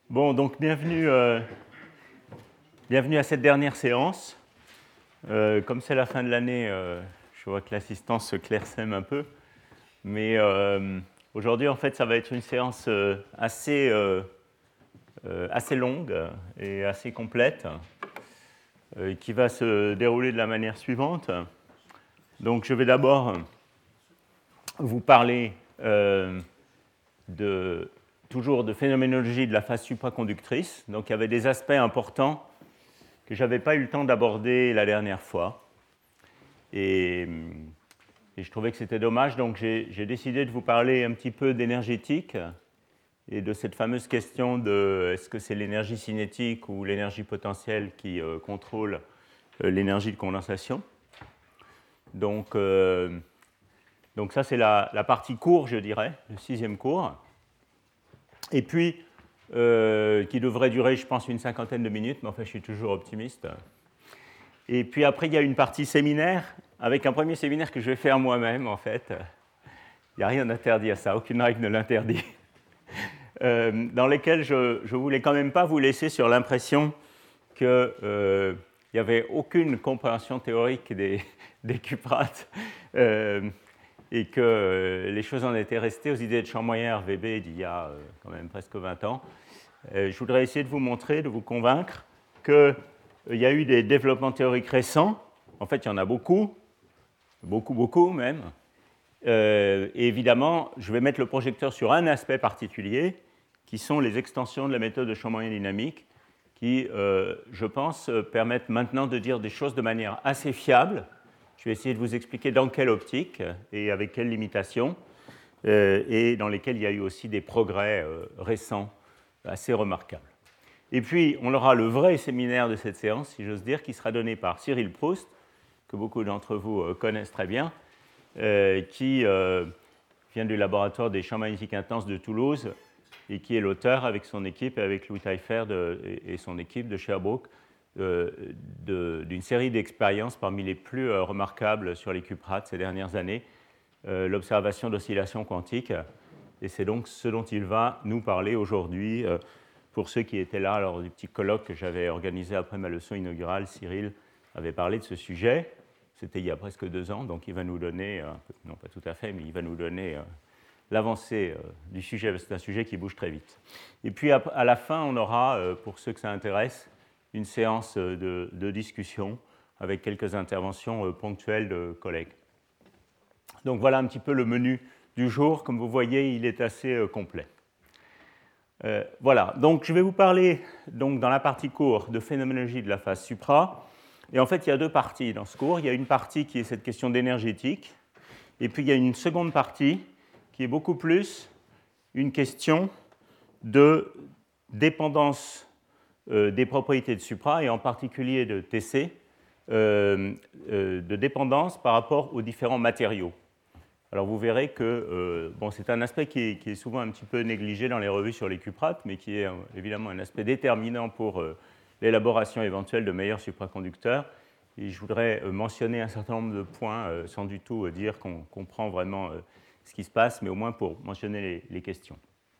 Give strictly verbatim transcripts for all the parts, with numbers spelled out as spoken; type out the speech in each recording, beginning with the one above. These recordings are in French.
Bon, donc bienvenue, euh, bienvenue à cette dernière séance. Euh, comme c'est la fin de l'année, euh, je vois que l'assistance se clairsème un peu. Mais euh, aujourd'hui, en fait, ça va être une séance euh, assez, euh, euh, assez longue et assez complète, euh, qui va se dérouler de la manière suivante. Donc, je vais d'abord vous parler euh, de... toujours de phénoménologie de la phase supraconductrice. Donc il y avait des aspects importants que je n'avais pas eu le temps d'aborder la dernière fois. Et, et je trouvais que c'était dommage, donc j'ai, j'ai décidé de vous parler un petit peu d'énergétique et de cette fameuse question de est-ce que c'est l'énergie cinétique ou l'énergie potentielle qui euh, contrôle euh, l'énergie de condensation. Donc, euh, donc ça c'est la, la partie cours, je dirais, le sixième cours. Et puis, euh, qui devrait durer, je pense, une cinquantaine de minutes, mais enfin, je suis toujours optimiste. Et puis après, il y a une partie séminaire, avec un premier séminaire que je vais faire moi-même, en fait. Il n'y a rien d'interdit à ça, aucune règle ne l'interdit. euh, dans lesquels je ne voulais quand même pas vous laisser sur l'impression qu'il euh, n'y avait aucune compréhension théorique des, des cuprates. Euh, et que euh, les choses en étaient restées aux idées de Champ-Moyen-R V B d'il y a euh, quand même presque vingt ans. Euh, je voudrais essayer de vous montrer, de vous convaincre qu'il euh, y a eu des développements théoriques récents. En fait, il y en a beaucoup, beaucoup, beaucoup même. Euh, et évidemment, je vais mettre le projecteur sur un aspect particulier, qui sont les extensions de la méthode de Champ-Moyen dynamique, qui, euh, je pense, permettent maintenant de dire des choses de manière assez fiable. Je vais essayer de vous expliquer dans quelle optique et avec quelles limitations, euh, et dans lesquelles il y a eu aussi des progrès euh, récents assez remarquables. Et puis, on aura le vrai séminaire de cette séance, si j'ose dire, qui sera donné par Cyril Proust, que beaucoup d'entre vous euh, connaissent très bien, euh, qui euh, vient du laboratoire des champs magnétiques intenses de Toulouse et qui est l'auteur, avec son équipe, et avec Louis Taillefer de, et, et son équipe de Sherbrooke, Euh, de, d'une série d'expériences parmi les plus euh, remarquables sur les cuprates ces dernières années, euh, l'observation d'oscillations quantiques. Et c'est donc ce dont il va nous parler aujourd'hui. Euh, pour ceux qui étaient là lors du petit colloque que j'avais organisé après ma leçon inaugurale, Cyril avait parlé de ce sujet. C'était il y a presque deux ans, donc il va nous donner, euh, non pas tout à fait, mais il va nous donner euh, l'avancée euh, du sujet. C'est un sujet qui bouge très vite. Et puis à, à la fin, on aura, euh, pour ceux que ça intéresse, une séance de, de discussion avec quelques interventions ponctuelles de collègues. Donc voilà un petit peu le menu du jour. Comme vous voyez, il est assez complet. Euh, voilà, donc je vais vous parler donc, dans la partie cours de phénoménologie de la phase supra. Et en fait, il y a deux parties dans ce cours. Il y a une partie qui est cette question d'énergétique. Et puis il y a une seconde partie qui est beaucoup plus une question de dépendance Euh, des propriétés de supra, et en particulier de T C, euh, euh, de dépendance par rapport aux différents matériaux. Alors vous verrez que euh, bon, c'est un aspect qui est, qui est souvent un petit peu négligé dans les revues sur les cuprates, mais qui est euh, évidemment un aspect déterminant pour euh, l'élaboration éventuelle de meilleurs supraconducteurs. Et je voudrais euh, mentionner un certain nombre de points, euh, sans du tout euh, dire qu'on comprend vraiment euh, ce qui se passe, mais au moins pour mentionner les, les questions.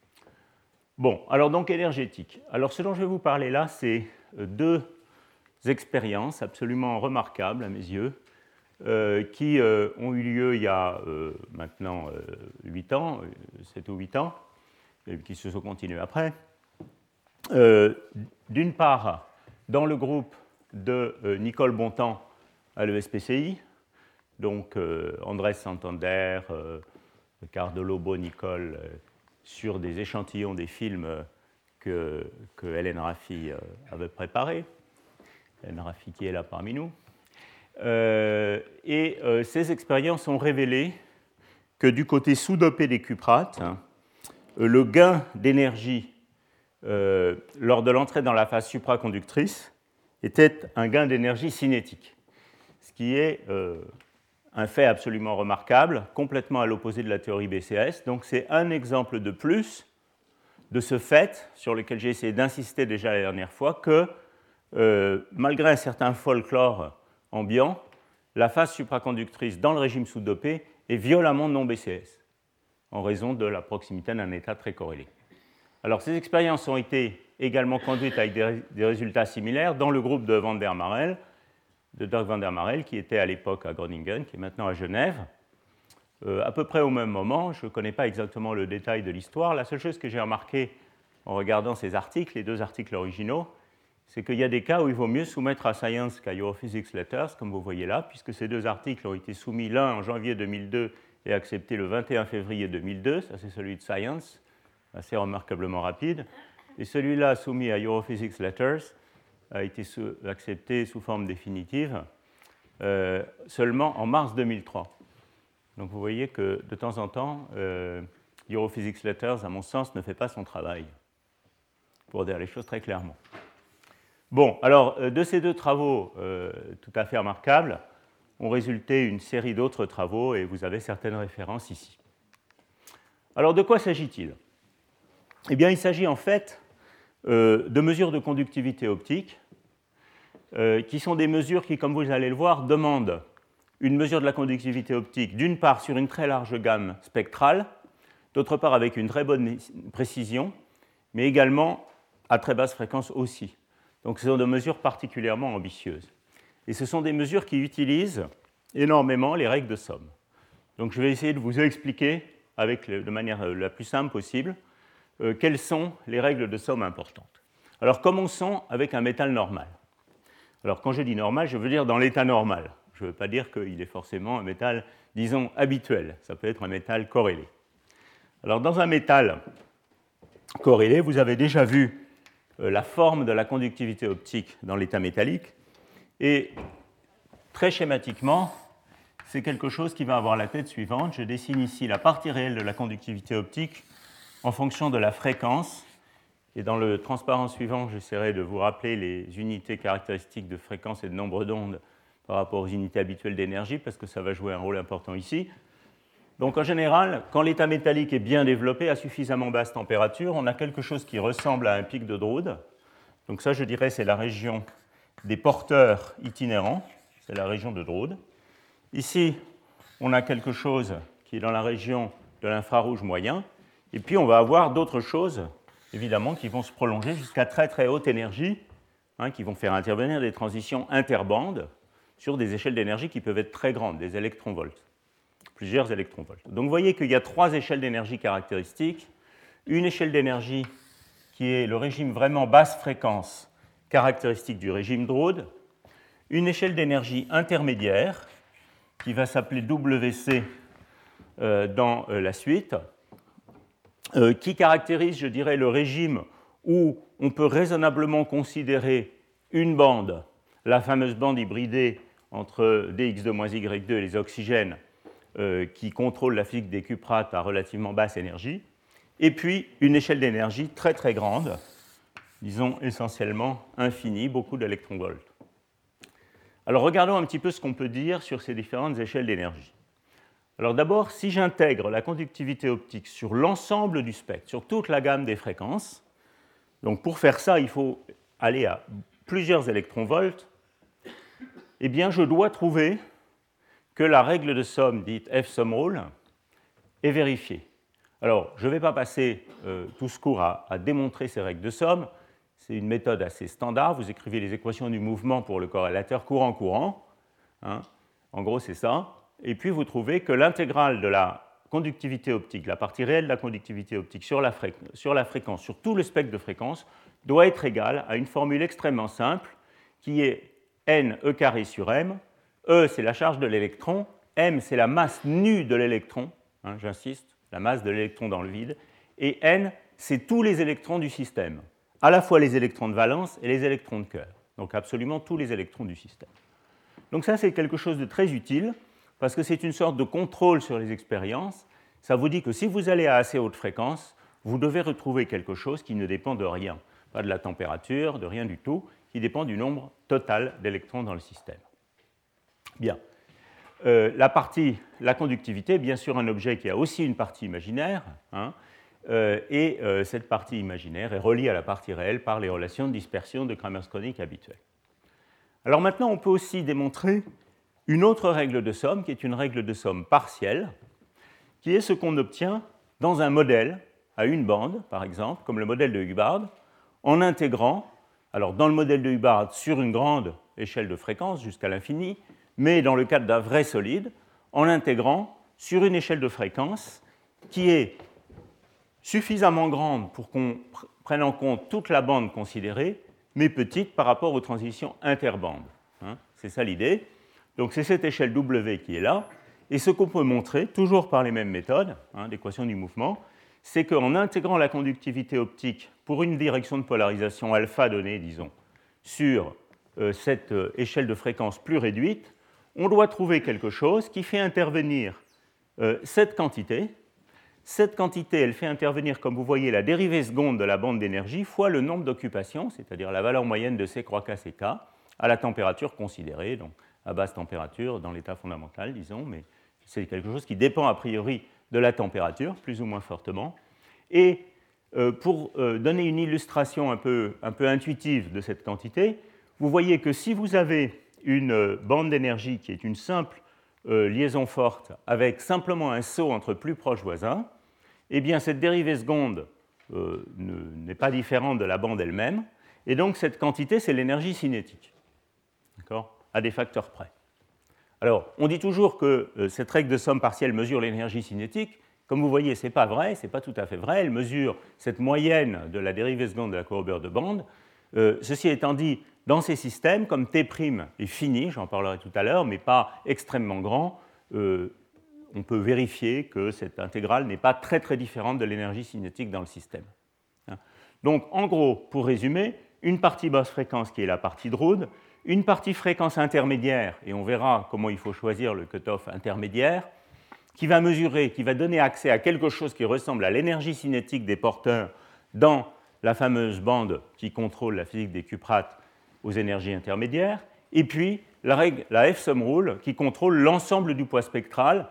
Bon, alors donc énergétique. Alors ce dont je vais vous parler là, c'est deux expériences absolument remarquables à mes yeux, euh, qui euh, ont eu lieu il y a euh, maintenant euh, huit ans, sept ou huit ans, et qui se sont continuées après. Euh, d'une part, dans le groupe de euh, Nicole Bontemps à l'E S P C I, donc euh, Andrés Santander, euh, Cardolo Bo Nicole, euh, sur des échantillons des films que, que Hélène Raffi avait préparés. Hélène Raffi qui est là parmi nous. Euh, et euh, ces expériences ont révélé que du côté sous-dopé des cuprates, hein, le gain d'énergie euh, lors de l'entrée dans la phase supraconductrice était un gain d'énergie cinétique, ce qui est euh, un fait absolument remarquable, complètement à l'opposé de la théorie B C S. Donc c'est un exemple de plus de ce fait, sur lequel j'ai essayé d'insister déjà la dernière fois, que euh, malgré un certain folklore ambiant, la phase supraconductrice dans le régime sous-dopé est violemment non B C S, en raison de la proximité d'un état très corrélé. Alors, ces expériences ont été également conduites avec des, des résultats similaires dans le groupe de Van der Marel, de Dirk van der Marel, qui était à l'époque à Groningen, qui est maintenant à Genève. Euh, à peu près au même moment, je ne connais pas exactement le détail de l'histoire. La seule chose que j'ai remarqué en regardant ces articles, les deux articles originaux, c'est qu'il y a des cas où il vaut mieux soumettre à Science qu'à Europhysics Letters, comme vous voyez là, puisque ces deux articles ont été soumis l'un en janvier deux mille deux et accepté le vingt et un février deux mille deux, ça c'est celui de Science, assez remarquablement rapide, et celui-là soumis à Europhysics Letters a été sous, accepté sous forme définitive euh, seulement en mars deux mille trois. Donc vous voyez que de temps en temps, euh, Europhysics Letters, à mon sens, ne fait pas son travail, pour dire les choses très clairement. Bon, alors de ces deux travaux euh, tout à fait remarquables ont résulté une série d'autres travaux et vous avez certaines références ici. Alors de quoi s'agit-il? Eh bien, il s'agit en fait euh, de mesures de conductivité optique euh, qui sont des mesures qui, comme vous allez le voir, demandent une mesure de la conductivité optique d'une part sur une très large gamme spectrale, d'autre part avec une très bonne précision, mais également à très basse fréquence aussi. Donc ce sont des mesures particulièrement ambitieuses. Et ce sont des mesures qui utilisent énormément les règles de somme. Donc je vais essayer de vous expliquer avec le, de manière la plus simple possible euh, quelles sont les règles de somme importantes. Alors commençons avec un métal normal. Alors quand je dis normal, je veux dire dans l'état normal. Je ne veux pas dire qu'il est forcément un métal, disons, habituel. Ça peut être un métal corrélé. Alors dans un métal corrélé, vous avez déjà vu la forme de la conductivité optique dans l'état métallique. Et très schématiquement, c'est quelque chose qui va avoir la tête suivante. Je dessine ici la partie réelle de la conductivité optique en fonction de la fréquence. Et dans le transparent suivant, j'essaierai de vous rappeler les unités caractéristiques de fréquence et de nombre d'ondes par rapport aux unités habituelles d'énergie, parce que ça va jouer un rôle important ici. Donc en général, quand l'état métallique est bien développé à suffisamment basse température, on a quelque chose qui ressemble à un pic de Drude. Donc ça, je dirais, c'est la région des porteurs itinérants, c'est la région de Drude. Ici, on a quelque chose qui est dans la région de l'infrarouge moyen, et puis on va avoir d'autres choses, évidemment, qui vont se prolonger jusqu'à très très haute énergie, hein, qui vont faire intervenir des transitions interbandes sur des échelles d'énergie qui peuvent être très grandes, des électronvolts. Plusieurs électronvolts. Donc vous voyez qu'il y a trois échelles d'énergie caractéristiques. Une échelle d'énergie qui est le régime vraiment basse fréquence caractéristique du régime Drude. Une échelle d'énergie intermédiaire qui va s'appeler W C euh, dans euh, la suite, euh, qui caractérise, je dirais, le régime où on peut raisonnablement considérer une bande, la fameuse bande hybridée entre D X deux moins Y deux et les oxygènes, Euh, qui contrôle la physique des cuprates à relativement basse énergie, et puis une échelle d'énergie très très grande, disons essentiellement infinie, beaucoup d'électronvolts. Alors regardons un petit peu ce qu'on peut dire sur ces différentes échelles d'énergie. Alors d'abord, si j'intègre la conductivité optique sur l'ensemble du spectre, sur toute la gamme des fréquences, donc pour faire ça, il faut aller à plusieurs électronvolts, eh bien je dois trouver que la règle de somme dite F-sum rule est vérifiée. Alors, je ne vais pas passer euh, tout ce cours à, à démontrer ces règles de somme. C'est une méthode assez standard. Vous écrivez les équations du mouvement pour le corrélateur courant-courant. Hein. En gros, c'est ça. Et puis, vous trouvez que l'intégrale de la conductivité optique, la partie réelle de la conductivité optique sur la, fré- sur la fréquence, sur tout le spectre de fréquence, doit être égale à une formule extrêmement simple qui est n e carré sur m. E, c'est la charge de l'électron, m, c'est la masse nue de l'électron, hein, j'insiste, la masse de l'électron dans le vide, et n, c'est tous les électrons du système, à la fois les électrons de valence et les électrons de Kerr, donc absolument tous les électrons du système. Donc ça, c'est quelque chose de très utile, parce que c'est une sorte de contrôle sur les expériences. Ça vous dit que si vous allez à assez haute fréquence, vous devez retrouver quelque chose qui ne dépend de rien, pas de la température, de rien du tout, qui dépend du nombre total d'électrons dans le système. Bien. Euh, la partie, la conductivité est bien sûr un objet qui a aussi une partie imaginaire, hein, euh, et euh, cette partie imaginaire est reliée à la partie réelle par les relations de dispersion de Kramers-Kronig habituelles. Alors maintenant, on peut aussi démontrer une autre règle de somme, qui est une règle de somme partielle, qui est ce qu'on obtient dans un modèle à une bande, par exemple, comme le modèle de Hubbard, en intégrant, alors dans le modèle de Hubbard, sur une grande échelle de fréquence jusqu'à l'infini, mais dans le cadre d'un vrai solide, en l'intégrant sur une échelle de fréquence qui est suffisamment grande pour qu'on prenne en compte toute la bande considérée, mais petite par rapport aux transitions interbandes. Hein, c'est ça l'idée. Donc c'est cette échelle W qui est là. Et ce qu'on peut montrer, toujours par les mêmes méthodes, hein, d'équation du mouvement, c'est qu'en intégrant la conductivité optique pour une direction de polarisation alpha donnée, disons, sur euh, cette euh, échelle de fréquence plus réduite, on doit trouver quelque chose qui fait intervenir euh, cette quantité. Cette quantité, elle fait intervenir, comme vous voyez, la dérivée seconde de la bande d'énergie fois le nombre d'occupations, c'est-à-dire la valeur moyenne de C croix K C K, à la température considérée, donc à basse température, dans l'état fondamental, disons, mais c'est quelque chose qui dépend a priori de la température, plus ou moins fortement. Et euh, pour euh, donner une illustration un peu, un peu intuitive de cette quantité, vous voyez que si vous avez une euh, bande d'énergie qui est une simple euh, liaison forte avec simplement un saut entre plus proches voisins, eh bien cette dérivée seconde euh, n'est pas différente de la bande elle-même, et donc cette quantité, c'est l'énergie cinétique, d'accord, à des facteurs près. Alors, on dit toujours que euh, cette règle de somme partielle mesure l'énergie cinétique. Comme vous voyez, ce n'est pas vrai, ce n'est pas tout à fait vrai. Elle mesure cette moyenne de la dérivée seconde de la courbure de bande. Euh, ceci étant dit, dans ces systèmes, comme T' est fini, j'en parlerai tout à l'heure, mais pas extrêmement grand, euh, on peut vérifier que cette intégrale n'est pas très très différente de l'énergie cinétique dans le système. Donc, en gros, pour résumer, une partie basse fréquence qui est la partie de Drude, une partie fréquence intermédiaire, et on verra comment il faut choisir le cutoff intermédiaire, qui va mesurer, qui va donner accès à quelque chose qui ressemble à l'énergie cinétique des porteurs dans la fameuse bande qui contrôle la physique des cuprates aux énergies intermédiaires, et puis la, règle, la F-sum rule qui contrôle l'ensemble du poids spectral,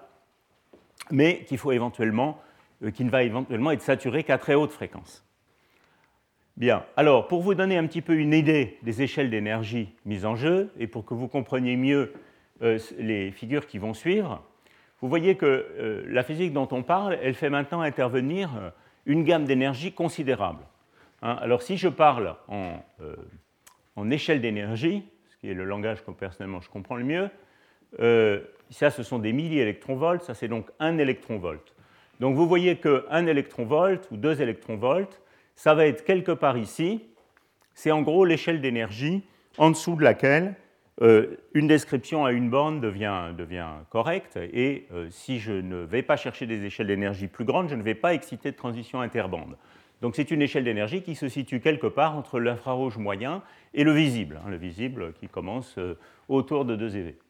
mais qu'il faut éventuellement, euh, qui ne va éventuellement être saturé qu'à très haute fréquence. Bien, alors pour vous donner un petit peu une idée des échelles d'énergie mises en jeu, et pour que vous compreniez mieux euh, les figures qui vont suivre, vous voyez que euh, la physique dont on parle, elle fait maintenant intervenir euh, une gamme d'énergie considérable. Hein, alors si je parle en, euh, en échelle d'énergie, ce qui est le langage que personnellement je comprends le mieux, euh, ça ce sont des milliélectronvolts, ça c'est donc un électronvolt. Donc vous voyez qu'un électronvolt ou deux électronvolts, ça va être quelque part ici, c'est en gros l'échelle d'énergie en dessous de laquelle euh, une description à une borne devient, devient correcte, et euh, si je ne vais pas chercher des échelles d'énergie plus grandes, je ne vais pas exciter de transition interbande. Donc c'est une échelle d'énergie qui se situe quelque part entre l'infrarouge moyen et le visible, hein, le visible qui commence euh, autour de deux eV.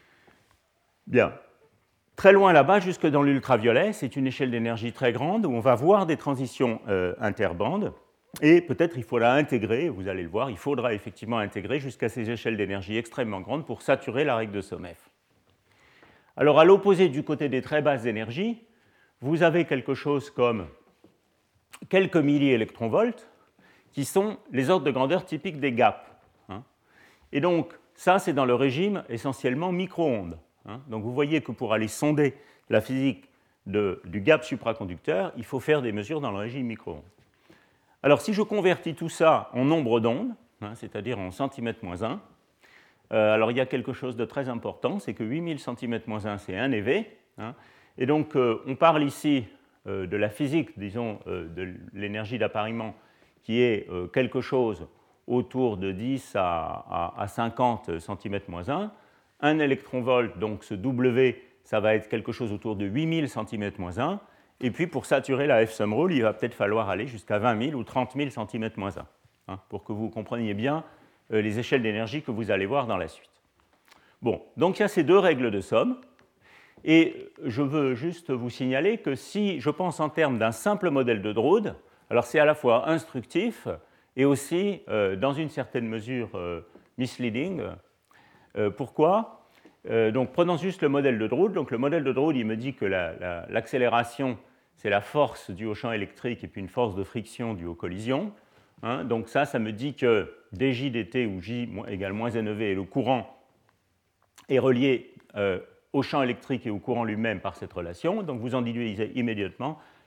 Bien. Très loin là-bas, jusque dans l'ultraviolet, c'est une échelle d'énergie très grande où on va voir des transitions euh, interbandes, et peut-être il faudra intégrer, vous allez le voir, il faudra effectivement intégrer jusqu'à ces échelles d'énergie extrêmement grandes pour saturer la règle de somme F. Alors à l'opposé du côté des très basses énergies, vous avez quelque chose comme quelques milliélectronvolts qui sont les ordres de grandeur typiques des gaps. Hein. Et donc ça, c'est dans le régime essentiellement micro-ondes. Hein. Donc vous voyez que pour aller sonder la physique de, du gap supraconducteur, il faut faire des mesures dans le régime micro-ondes. Alors si je convertis tout ça en nombre d'ondes, hein, c'est-à-dire en centimètres moins un, euh, alors il y a quelque chose de très important, c'est que huit mille centimètres moins un, c'est un eV. Hein, et donc euh, on parle ici euh, de la physique, disons, euh, de l'énergie d'appariement, qui est euh, quelque chose autour de dix à, à, à cinquante centimètres moins un. Un électronvolt, donc ce W, ça va être quelque chose autour de huit mille centimètres moins un. Et puis pour saturer la F-sum rule, il va peut-être falloir aller jusqu'à vingt mille ou trente mille centimètres moins un, hein, pour que vous compreniez bien euh, les échelles d'énergie que vous allez voir dans la suite. Bon, donc il y a ces deux règles de somme. Et je veux juste vous signaler que si je pense en termes d'un simple modèle de Drude, alors c'est à la fois instructif et aussi, euh, dans une certaine mesure, euh, misleading. Euh, pourquoi ? euh, Donc, prenons juste le modèle de Drude. Donc, le modèle de Drude, il me dit que la, la, l'accélération, c'est la force due au champ électrique et puis une force de friction due aux collisions. Hein, donc, ça, ça me dit que dj dt où j égale moins nev et le courant est relié euh, au champ électrique et au courant lui-même par cette relation. Donc, vous en déduisez immédiatement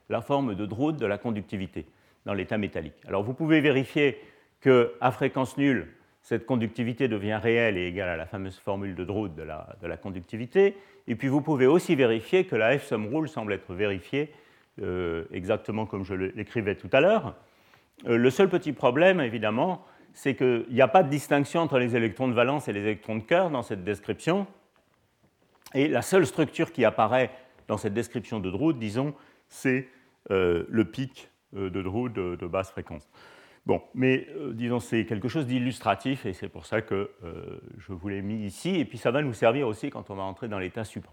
la forme de Drude de la conductivité dans l'état métallique. Alors vous pouvez vérifier qu'à fréquence nulle, cette conductivité devient réelle et égale à la fameuse formule de Drude de la, de la conductivité. Et puis vous pouvez aussi vérifier que la F-sum rule semble être vérifiée euh, exactement comme je l'écrivais tout à l'heure. Euh, le seul petit problème, évidemment, c'est qu'il n'y a pas de distinction entre les électrons de valence et les électrons de cœur dans cette description. Et la seule structure qui apparaît dans cette description de Drude, disons, c'est euh, le pic euh, de Drude de, de basse fréquence. Bon, mais euh, disons, c'est quelque chose d'illustratif et c'est pour ça que euh, je vous l'ai mis ici. Et puis ça va nous servir aussi quand on va entrer dans l'état supra.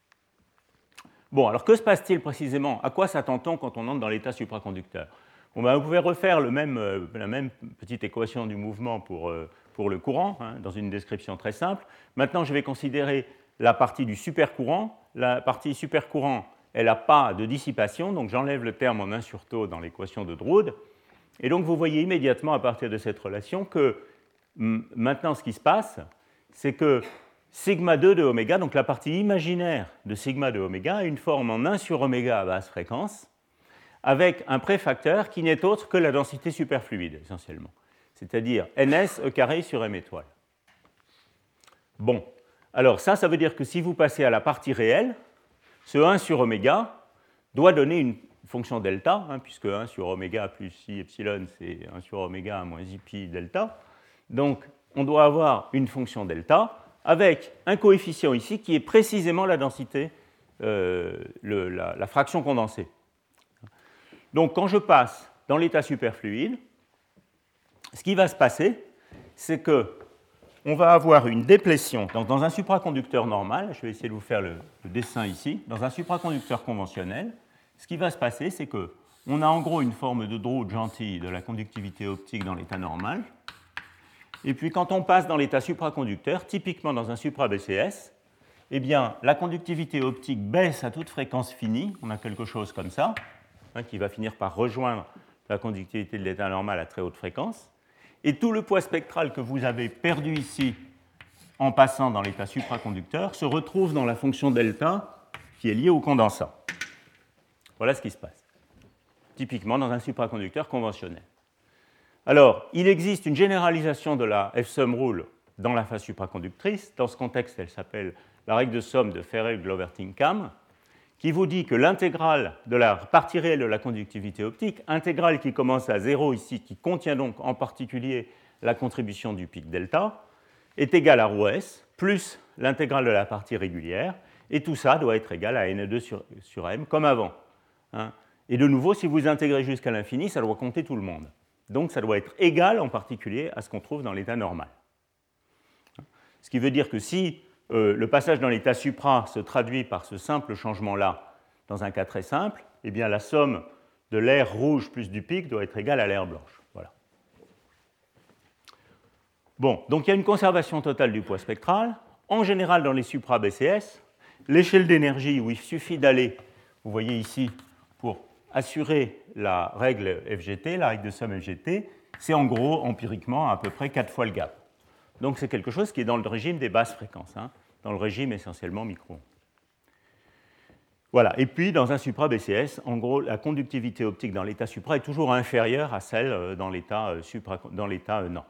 Bon, alors que se passe-t-il précisément? À quoi s'attend-on quand on entre dans l'état supraconducteur? Bon, ben, vous pouvez refaire le même, euh, la même petite équation du mouvement pour, euh, pour le courant, hein, dans une description très simple. Maintenant, je vais considérer la partie du supercourant. La partie supercourant, elle n'a pas de dissipation, donc j'enlève le terme en un sur tau dans l'équation de Drude. Et donc, vous voyez immédiatement à partir de cette relation que maintenant, ce qui se passe, c'est que sigma deux de oméga, donc la partie imaginaire de sigma de oméga, a une forme en un sur oméga à basse fréquence, avec un préfacteur qui n'est autre que la densité superfluide, essentiellement, c'est-à-dire ns e carré sur m étoile. Bon, alors ça, ça veut dire que si vous passez à la partie réelle, ce un sur oméga doit donner une fonction delta, hein, puisque un sur oméga plus i epsilon, c'est un sur oméga moins i pi delta. Donc, on doit avoir une fonction delta avec un coefficient ici qui est précisément la densité, euh, le, la, la fraction condensée. Donc, quand je passe dans l'état superfluide, ce qui va se passer, c'est qu'on va avoir une déplétion. Donc, dans un supraconducteur normal, je vais essayer de vous faire le, le dessin ici, dans un supraconducteur conventionnel, ce qui va se passer, c'est qu'on a en gros une forme de Drude gentille de la conductivité optique dans l'état normal. Et puis quand on passe dans l'état supraconducteur, typiquement dans un supra-B C S, eh bien, la conductivité optique baisse à toute fréquence finie. On a quelque chose comme ça, hein, qui va finir par rejoindre la conductivité de l'état normal à très haute fréquence. Et tout le poids spectral que vous avez perdu ici en passant dans l'état supraconducteur se retrouve dans la fonction delta qui est liée au condensat. Voilà ce qui se passe, typiquement dans un supraconducteur conventionnel. Alors, il existe une généralisation de la F-sum rule dans la phase supraconductrice. Dans ce contexte, elle s'appelle la règle de somme de Ferrel-Glover-Tinkham, qui vous dit que l'intégrale de la partie réelle de la conductivité optique, intégrale qui commence à zéro ici, qui contient donc en particulier la contribution du pic delta, est égale à rho s plus l'intégrale de la partie régulière, et tout ça doit être égal à N deux sur, sur M, comme avant. Hein. Et de nouveau, si vous intégrez jusqu'à l'infini, ça doit compter tout le monde. Donc ça doit être égal en particulier à ce qu'on trouve dans l'état normal. Ce qui veut dire que si euh, le passage dans l'état supra se traduit par ce simple changement-là, dans un cas très simple, eh bien la somme de l'air rouge plus du pic doit être égale à l'air blanche. Voilà. Bon, donc il y a une conservation totale du poids spectral. En général, dans les supra-B C S, l'échelle d'énergie où il suffit d'aller, vous voyez ici, pour assurer la règle F G T, la règle de somme F G T, c'est en gros, empiriquement, à peu près quatre fois le gap. Donc c'est quelque chose qui est dans le régime des basses fréquences, hein, dans le régime essentiellement micro. Voilà. Et puis, dans un supra-B C S, en gros, la conductivité optique dans l'état supra est toujours inférieure à celle dans l'état, supra, dans l'état normal.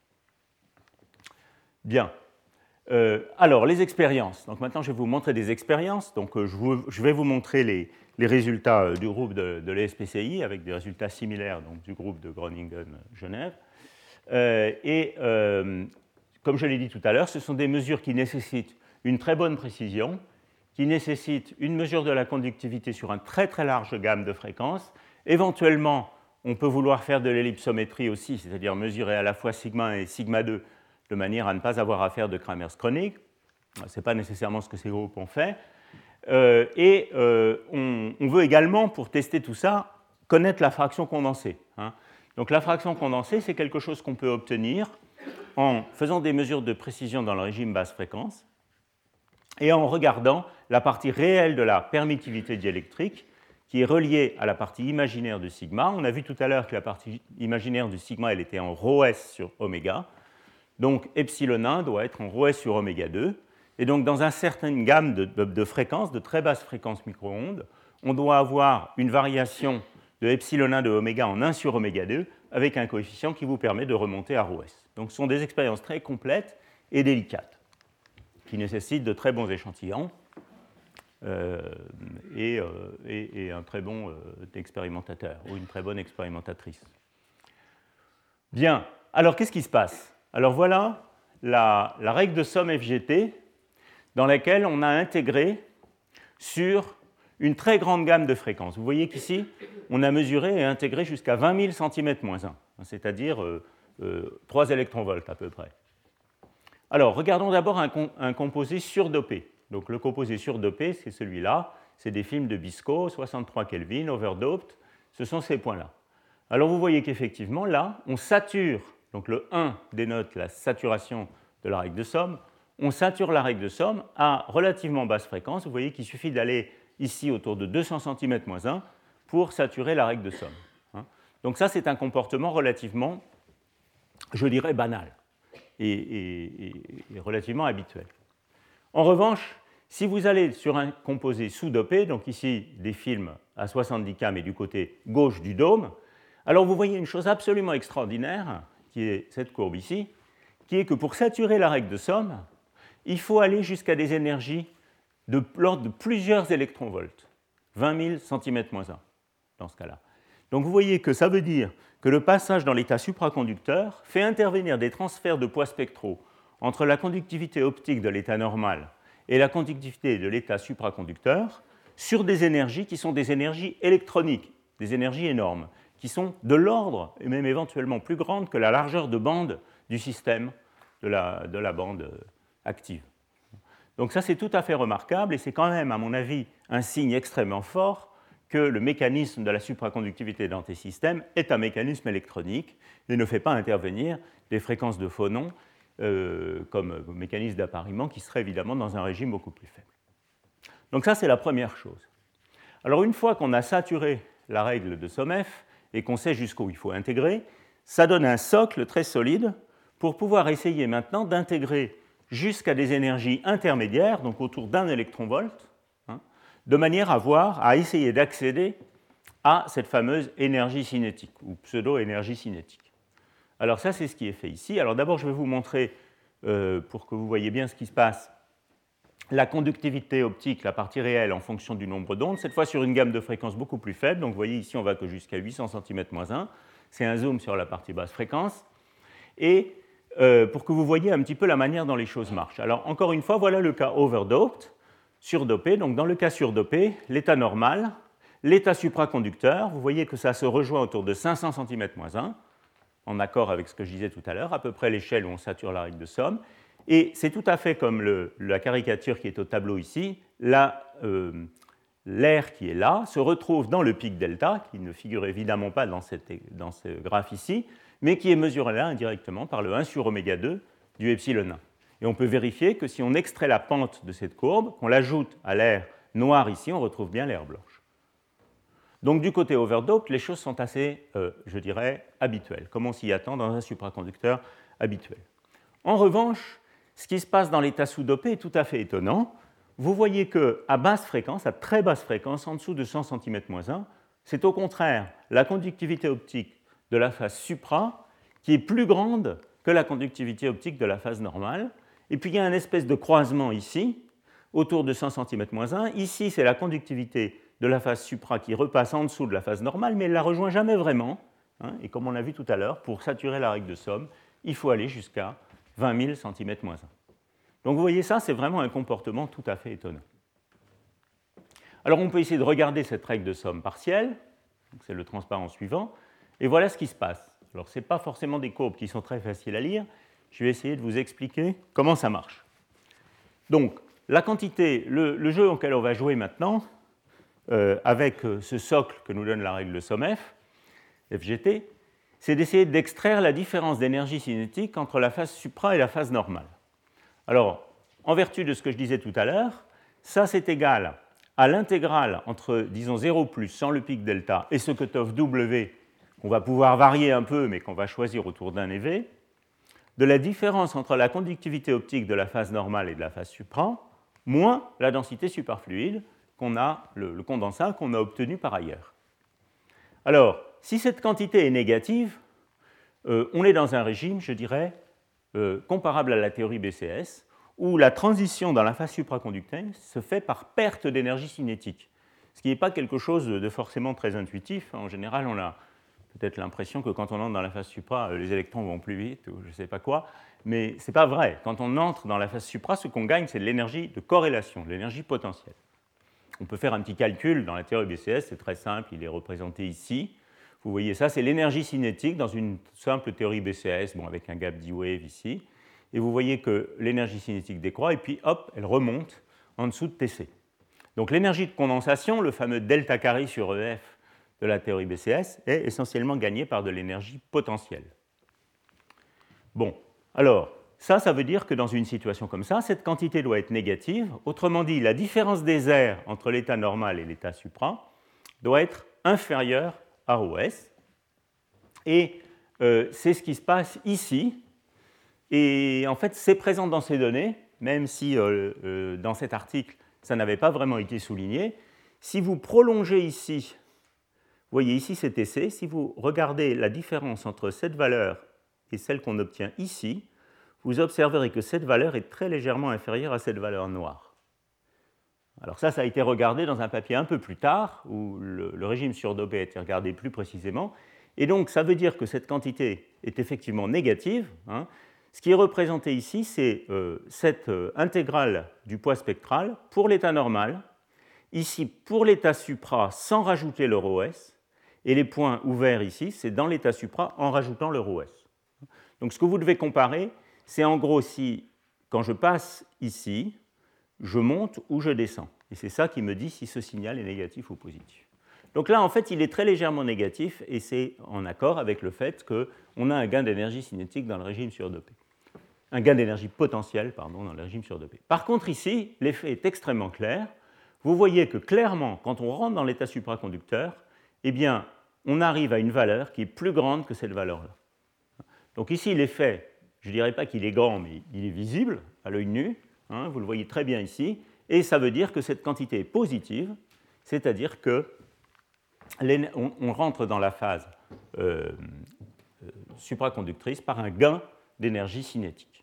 Bien. Euh, alors, les expériences. Donc maintenant, je vais vous montrer des expériences. Donc, euh, je, vous, je vais vous montrer les, les résultats euh, du groupe de, de l'E S P C I avec des résultats similaires donc, du groupe de Groningen-Genève. Euh, et euh, comme je l'ai dit tout à l'heure, ce sont des mesures qui nécessitent une très bonne précision, qui nécessitent une mesure de la conductivité sur un très très large gamme de fréquences. Éventuellement, on peut vouloir faire de l'ellipsométrie aussi, c'est-à-dire mesurer à la fois sigma un et sigma deux de manière à ne pas avoir à faire de Kramers-Kronig. Ce n'est pas nécessairement ce que ces groupes ont fait. Euh, et euh, on, on veut également, pour tester tout ça, connaître la fraction condensée. Hein. Donc la fraction condensée, c'est quelque chose qu'on peut obtenir en faisant des mesures de précision dans le régime basse fréquence et en regardant la partie réelle de la permittivité diélectrique qui est reliée à la partie imaginaire de sigma. On a vu tout à l'heure que la partie imaginaire du sigma, elle était en rho s sur oméga. Donc, epsilon un doit être en rho s sur oméga deux. Et donc, dans une certaine gamme de, de, de fréquences, de très basses fréquences micro-ondes, on doit avoir une variation de epsilon un de oméga en un sur oméga deux avec un coefficient qui vous permet de remonter à ρs. Donc ce sont des expériences très complètes et délicates qui nécessitent de très bons échantillons euh, et, euh, et, et un très bon euh, expérimentateur ou une très bonne expérimentatrice. Bien, alors qu'est-ce qui se passe? Alors voilà la, la règle de somme F G T dans laquelle on a intégré sur une très grande gamme de fréquences. Vous voyez qu'ici, on a mesuré et intégré jusqu'à vingt mille centimètres moins un, c'est-à-dire euh, euh, trois électronvolts à peu près. Alors, regardons d'abord un, com un composé surdopé. Donc, le composé surdopé, c'est celui-là, c'est des films de Biscoe, soixante-trois Kelvin, overdoped, ce sont ces points-là. Alors, vous voyez qu'effectivement, là, on sature, donc le un dénote la saturation de la règle de somme, on sature la règle de somme à relativement basse fréquence. Vous voyez qu'il suffit d'aller ici autour de deux cents centimètres moins un pour saturer la règle de somme. Donc ça, c'est un comportement relativement, je dirais, banal et, et, et relativement habituel. En revanche, si vous allez sur un composé sous-dopé, donc ici des films à soixante-dix K mais du côté gauche du dôme, alors vous voyez une chose absolument extraordinaire, qui est cette courbe ici, qui est que pour saturer la règle de somme, il faut aller jusqu'à des énergies de l'ordre de plusieurs électronvolts, vingt mille centimètres moins un dans ce cas-là. Donc vous voyez que ça veut dire que le passage dans l'état supraconducteur fait intervenir des transferts de poids spectraux entre la conductivité optique de l'état normal et la conductivité de l'état supraconducteur sur des énergies qui sont des énergies électroniques, des énergies énormes, qui sont de l'ordre, et même éventuellement plus grandes que la largeur de bande du système de la, de la bande active. Donc ça, c'est tout à fait remarquable, et c'est quand même, à mon avis, un signe extrêmement fort que le mécanisme de la supraconductivité dans tes systèmes est un mécanisme électronique et ne fait pas intervenir des fréquences de phonons euh, comme mécanisme d'appariement qui serait évidemment dans un régime beaucoup plus faible. Donc ça, c'est la première chose. Alors une fois qu'on a saturé la règle de somme F et qu'on sait jusqu'où il faut intégrer, ça donne un socle très solide pour pouvoir essayer maintenant d'intégrer jusqu'à des énergies intermédiaires, donc autour d'un électronvolt, hein, de manière à voir, à essayer d'accéder à cette fameuse énergie cinétique, ou pseudo-énergie cinétique. Alors ça, c'est ce qui est fait ici. Alors d'abord, je vais vous montrer, euh, pour que vous voyez bien ce qui se passe, la conductivité optique, la partie réelle, en fonction du nombre d'ondes, cette fois sur une gamme de fréquences beaucoup plus faible. Donc vous voyez ici, on va que jusqu'à huit cents centimètres moins un. C'est un zoom sur la partie basse fréquence. Et euh, pour que vous voyez un petit peu la manière dont les choses marchent. Alors encore une fois, voilà le cas overdoped, surdopé. Donc dans le cas surdopé, l'état normal, l'état supraconducteur, vous voyez que ça se rejoint autour de cinq cents centimètres moins un, en accord avec ce que je disais tout à l'heure, à peu près l'échelle où on sature la règle de somme. Et c'est tout à fait comme le, la caricature qui est au tableau ici. Là, euh, l'air qui est là se retrouve dans le pic delta, qui ne figure évidemment pas dans, cette, dans ce graphe ici, mais qui est mesuré là indirectement par le un sur oméga deux du epsilon un. Et on peut vérifier que si on extrait la pente de cette courbe, qu'on l'ajoute à l'air noir ici, on retrouve bien l'air blanche. Donc du côté overdoped, les choses sont assez, euh, je dirais, habituelles, comme on s'y attend dans un supraconducteur habituel. En revanche, ce qui se passe dans l'état sous-dopé est tout à fait étonnant. Vous voyez qu'à basse fréquence, à très basse fréquence, en dessous de cent centimètres moins un, c'est au contraire la conductivité optique de la phase supra qui est plus grande que la conductivité optique de la phase normale. Et puis il y a une espèce de croisement ici, autour de cent centimètres moins un. Ici, c'est la conductivité de la phase supra qui repasse en dessous de la phase normale, mais elle ne la rejoint jamais vraiment. Hein, et comme on l'a vu tout à l'heure, pour saturer la règle de somme, il faut aller jusqu'à vingt mille centimètres moins un. Donc vous voyez ça, c'est vraiment un comportement tout à fait étonnant. Alors on peut essayer de regarder cette règle de somme partielle, c'est le transparent suivant, et voilà ce qui se passe. Alors ce n'est pas forcément des courbes qui sont très faciles à lire, je vais essayer de vous expliquer comment ça marche. Donc la quantité, le, le jeu auquel on va jouer maintenant, euh, avec ce socle que nous donne la règle de somme F, F G T, c'est d'essayer d'extraire la différence d'énergie cinétique entre la phase supra et la phase normale. Alors, en vertu de ce que je disais tout à l'heure, ça c'est égal à l'intégrale entre, disons, zéro plus sans le pic delta et ce cutoff W qu'on va pouvoir varier un peu mais qu'on va choisir autour d'un E V, de la différence entre la conductivité optique de la phase normale et de la phase supra, moins la densité superfluide qu'on a, le, le condensat qu'on a obtenu par ailleurs. Alors, si cette quantité est négative, euh, on est dans un régime, je dirais, euh, comparable à la théorie B C S, où la transition dans la phase supraconductrice se fait par perte d'énergie cinétique, ce qui n'est pas quelque chose de forcément très intuitif. En général, on a peut-être l'impression que quand on entre dans la phase supra, les électrons vont plus vite, ou je ne sais pas quoi, mais ce n'est pas vrai. Quand on entre dans la phase supra, ce qu'on gagne, c'est de l'énergie de corrélation, de l'énergie potentielle. On peut faire un petit calcul dans la théorie B C S, c'est très simple, il est représenté ici. Vous voyez ça, c'est l'énergie cinétique dans une simple théorie B C S, bon, avec un gap D-wave ici. Et vous voyez que l'énergie cinétique décroît, et puis hop, elle remonte en dessous de T C. Donc l'énergie de condensation, le fameux delta carré sur E F de la théorie B C S, est essentiellement gagnée par de l'énergie potentielle. Bon, alors, ça, ça veut dire que dans une situation comme ça, cette quantité doit être négative. Autrement dit, la différence des aires entre l'état normal et l'état supra doit être inférieure à ρ S. Et euh, c'est ce qui se passe ici. Et en fait, c'est présent dans ces données, même si euh, euh, dans cet article, ça n'avait pas vraiment été souligné. Si vous prolongez ici, vous voyez ici c'est T C, si vous regardez la différence entre cette valeur et celle qu'on obtient ici, vous observerez que cette valeur est très légèrement inférieure à cette valeur noire. Alors ça, ça a été regardé dans un papier un peu plus tard, où le, le régime surdopé a été regardé plus précisément. Et donc, ça veut dire que cette quantité est effectivement négative. Hein. Ce qui est représenté ici, c'est euh, cette euh, intégrale du poids spectral pour l'état normal, ici pour l'état supra sans rajouter le ρ S, et les points ouverts ici, c'est dans l'état supra en rajoutant le ρ S. Donc ce que vous devez comparer, c'est en gros si, quand je passe ici, je monte ou je descends. Et c'est ça qui me dit si ce signal est négatif ou positif. Donc là, en fait, il est très légèrement négatif, et c'est en accord avec le fait qu'on a un gain d'énergie cinétique dans le régime surdopé. Un gain d'énergie potentielle, pardon, dans le régime surdopé. Par contre, ici, l'effet est extrêmement clair. Vous voyez que clairement, quand on rentre dans l'état supraconducteur, eh bien, on arrive à une valeur qui est plus grande que cette valeur-là. Donc ici, l'effet, je ne dirais pas qu'il est grand, mais il est visible à l'œil nu. Hein, vous le voyez très bien ici. Et ça veut dire que cette quantité est positive, c'est-à-dire qu'on on rentre dans la phase euh, euh, supraconductrice par un gain d'énergie cinétique.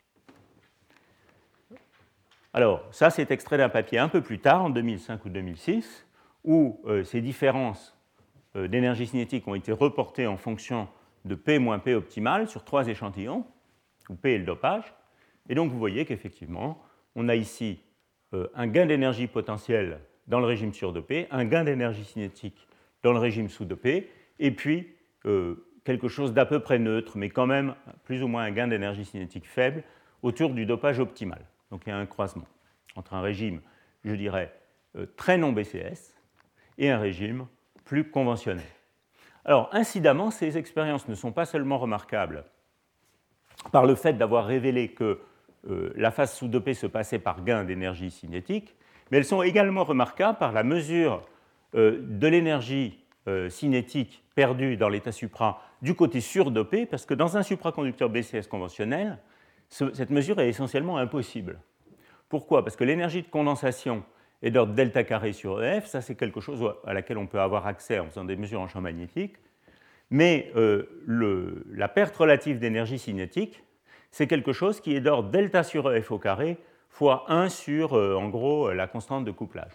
Alors, ça, c'est extrait d'un papier un peu plus tard, en deux mille cinq ou deux mille six, où euh, ces différences euh, d'énergie cinétique ont été reportées en fonction de P moins P optimal sur trois échantillons, où P est le dopage. Et donc, vous voyez qu'effectivement, on a ici euh, un gain d'énergie potentielle dans le régime surdopé, un gain d'énergie cinétique dans le régime sous-dopé, et puis euh, quelque chose d'à peu près neutre, mais quand même plus ou moins un gain d'énergie cinétique faible autour du dopage optimal. Donc il y a un croisement entre un régime, je dirais, euh, très non B C S et un régime plus conventionnel. Alors, incidemment, ces expériences ne sont pas seulement remarquables par le fait d'avoir révélé que euh, la phase sous-dopée se passait par gain d'énergie cinétique, mais elles sont également remarquables par la mesure euh, de l'énergie euh, cinétique perdue dans l'état supra du côté surdopé, parce que dans un supraconducteur B C S conventionnel, ce, cette mesure est essentiellement impossible. Pourquoi? Parce que l'énergie de condensation est d'ordre delta carré sur E F, ça c'est quelque chose à laquelle on peut avoir accès en faisant des mesures en champ magnétique, mais euh, le, la perte relative d'énergie cinétique, c'est quelque chose qui est d'ordre delta sur E F au carré fois un sur, euh, en gros, la constante de couplage.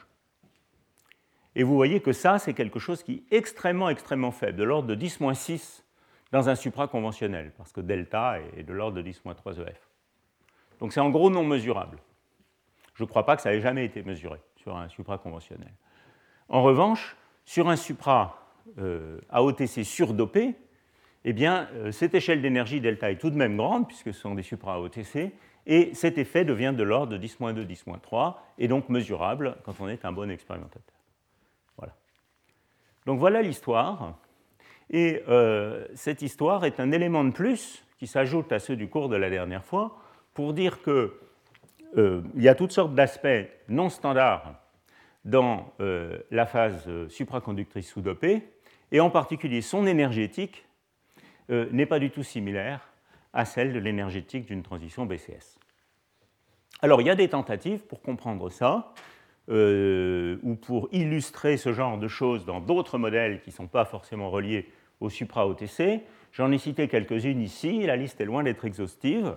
Et vous voyez que ça, c'est quelque chose qui est extrêmement, extrêmement faible, de l'ordre de dix moins six dans un supraconventionnel, parce que delta est de l'ordre de dix moins trois E F. Donc c'est en gros non mesurable. Je ne crois pas que ça ait jamais été mesuré sur un supraconventionnel. En revanche, sur un supra euh, A O T C surdopé, eh bien, euh, cette échelle d'énergie delta est tout de même grande, puisque ce sont des supra A O T C, et cet effet devient de l'ordre de dix moins deux, dix moins trois, et donc mesurable quand on est un bon expérimentateur. Voilà. Donc voilà l'histoire. Et euh, cette histoire est un élément de plus qui s'ajoute à ceux du cours de la dernière fois pour dire qu'il euh, y a toutes sortes d'aspects non standards dans euh, la phase euh, supraconductrice sous-dopée, et en particulier son énergétique euh, n'est pas du tout similaire à celle de l'énergétique d'une transition B C S. Alors il y a des tentatives pour comprendre ça. euh, ou pour illustrer ce genre de choses dans d'autres modèles qui ne sont pas forcément reliés au supra-O T C. J'en ai cité quelques-unes ici, la liste est loin d'être exhaustive.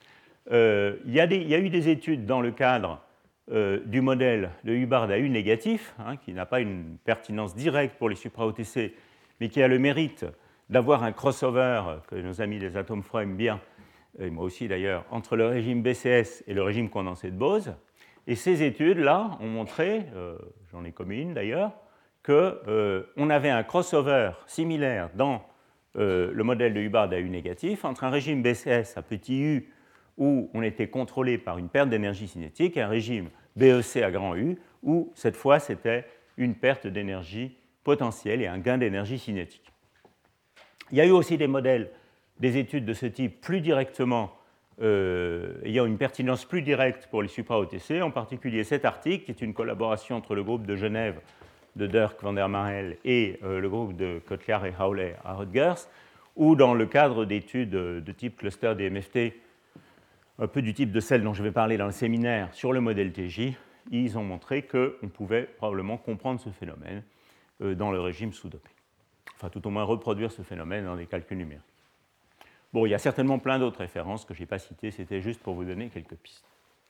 Euh, il, y a des, il y a eu des études dans le cadre euh, du modèle de Hubbard à U négatif, hein, qui n'a pas une pertinence directe pour les supra-O T C, mais qui a le mérite d'avoir un crossover que nos amis des atomes froids aiment bien, et moi aussi d'ailleurs, entre le régime B C S et le régime condensé de Bose. Et ces études-là ont montré, euh, j'en ai commis une d'ailleurs, qu'on euh, avait un crossover similaire dans euh, le modèle de Hubbard à U négatif entre un régime B C S à petit u où on était contrôlé par une perte d'énergie cinétique et un régime B E C à grand U où cette fois c'était une perte d'énergie potentielle et un gain d'énergie cinétique. Il y a eu aussi des modèles, des études de ce type plus directement Euh, ayant une pertinence plus directe pour les supra-O T C, en particulier cet article, qui est une collaboration entre le groupe de Genève de Dirk van der Marel et euh, le groupe de Kotliar et Hawley à Rutgers, où dans le cadre d'études de type cluster D M F T, un peu du type de celle dont je vais parler dans le séminaire sur le modèle T J, ils ont montré qu'on pouvait probablement comprendre ce phénomène euh, dans le régime sous-dopé. Enfin, tout au moins reproduire ce phénomène dans des calculs numériques. Bon, il y a certainement plein d'autres références que je n'ai pas citées, c'était juste pour vous donner quelques pistes.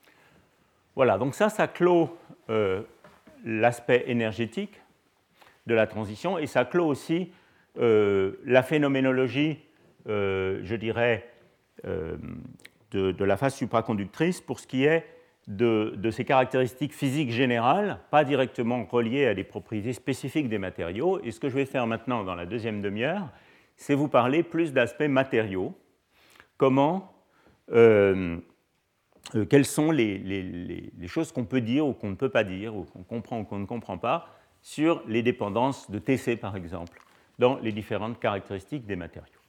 Voilà, donc ça, ça clôt euh, l'aspect énergétique de la transition et ça clôt aussi euh, la phénoménologie, euh, je dirais, euh, de, de la phase supraconductrice pour ce qui est de, de ses caractéristiques physiques générales, pas directement reliées à des propriétés spécifiques des matériaux. Et ce que je vais faire maintenant dans la deuxième demi-heure, c'est vous parler plus d'aspects matériaux. Comment, euh, euh, quelles sont les, les, les choses qu'on peut dire ou qu'on ne peut pas dire, ou qu'on comprend ou qu'on ne comprend pas, sur les dépendances de T C, par exemple, dans les différentes caractéristiques des matériaux.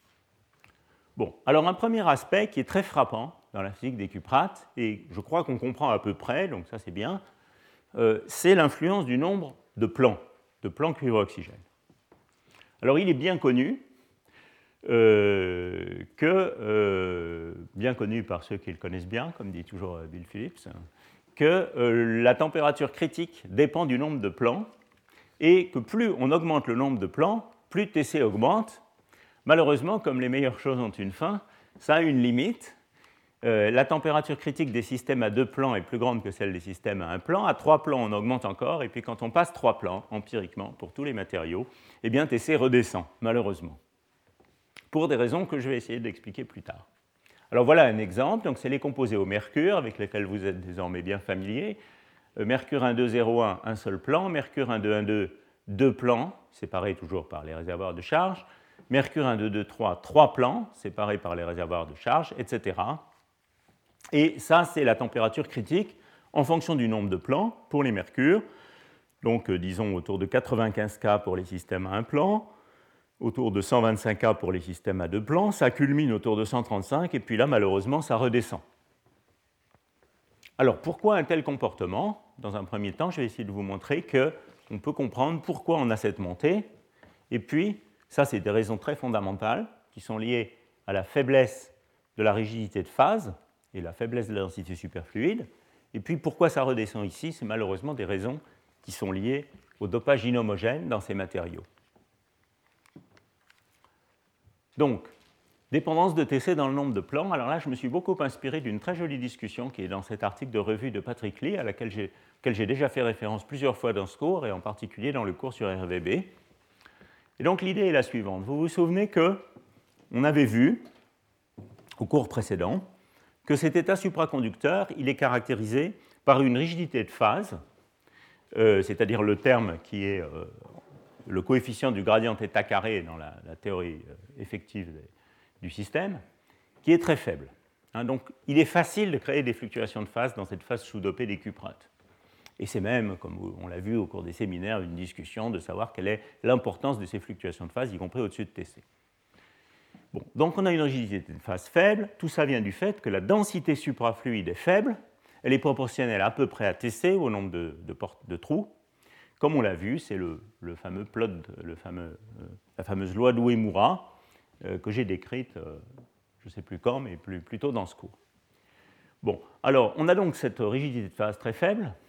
Bon, alors un premier aspect qui est très frappant dans la physique des cuprates, et je crois qu'on comprend à peu près, donc ça c'est bien, euh, c'est l'influence du nombre de plans, de plans cuivre-oxygène. Alors il est bien connu, Euh, que, euh, bien connu par ceux qui le connaissent bien, comme dit toujours Bill Phillips, que euh, la température critique dépend du nombre de plans et que plus on augmente le nombre de plans, plus T C augmente. Malheureusement, comme les meilleures choses ont une fin, ça a une limite. Euh, la température critique des systèmes à deux plans est plus grande que celle des systèmes à un plan. À trois plans, on augmente encore, et puis quand on passe trois plans, empiriquement, pour tous les matériaux, eh bien T C redescend, malheureusement, pour des raisons que je vais essayer d'expliquer plus tard. Alors voilà un exemple, donc c'est les composés au mercure, avec lesquels vous êtes désormais bien familiers. Euh, mercure un deux zéro un, un seul plan, mercure un deux un deux, deux plans, séparés toujours par les réservoirs de charge, mercure un deux deux trois, trois plans, séparés par les réservoirs de charge, et cetera. Et ça, c'est la température critique en fonction du nombre de plans pour les mercures, donc euh, disons autour de quatre-vingt-quinze K pour les systèmes à un plan, autour de cent vingt-cinq K pour les systèmes à deux plans, ça culmine autour de cent trente-cinq, et puis là, malheureusement, ça redescend. Alors, pourquoi un tel comportement? Dans un premier temps, je vais essayer de vous montrer qu'on peut comprendre pourquoi on a cette montée, et puis, ça, c'est des raisons très fondamentales qui sont liées à la faiblesse de la rigidité de phase et la faiblesse de la densité superfluide, et puis, pourquoi ça redescend ici? C'est malheureusement des raisons qui sont liées au dopage inhomogène dans ces matériaux. Donc, dépendance de T C dans le nombre de plans. Alors là, je me suis beaucoup inspiré d'une très jolie discussion qui est dans cet article de revue de Patrick Lee, à laquelle j'ai, auquel j'ai déjà fait référence plusieurs fois dans ce cours, et en particulier dans le cours sur R V B. Et donc, l'idée est la suivante. Vous vous souvenez qu'on avait vu, au cours précédent, que cet état supraconducteur, il est caractérisé par une rigidité de phase, euh, c'est-à-dire le terme qui est... Euh, le coefficient du gradient θ carré dans la, la théorie effective des, du système, qui est très faible. Hein, donc, il est facile de créer des fluctuations de phase dans cette phase sous-dopée des cuprates. Et c'est même, comme on l'a vu au cours des séminaires, une discussion de savoir quelle est l'importance de ces fluctuations de phase, y compris au-dessus de T C. Bon, donc, on a une rigidité de phase faible. Tout ça vient du fait que la densité suprafluide est faible. Elle est proportionnelle à peu près à T C, au nombre de, de, portes, de trous. Comme on l'a vu, c'est le, le fameux plot, le fameux, euh, la fameuse loi d'Uemura euh, que j'ai décrite, euh, je ne sais plus quand, mais plus, plus tôt dans ce cours. Bon, alors, on a donc cette rigidité de phase très faible,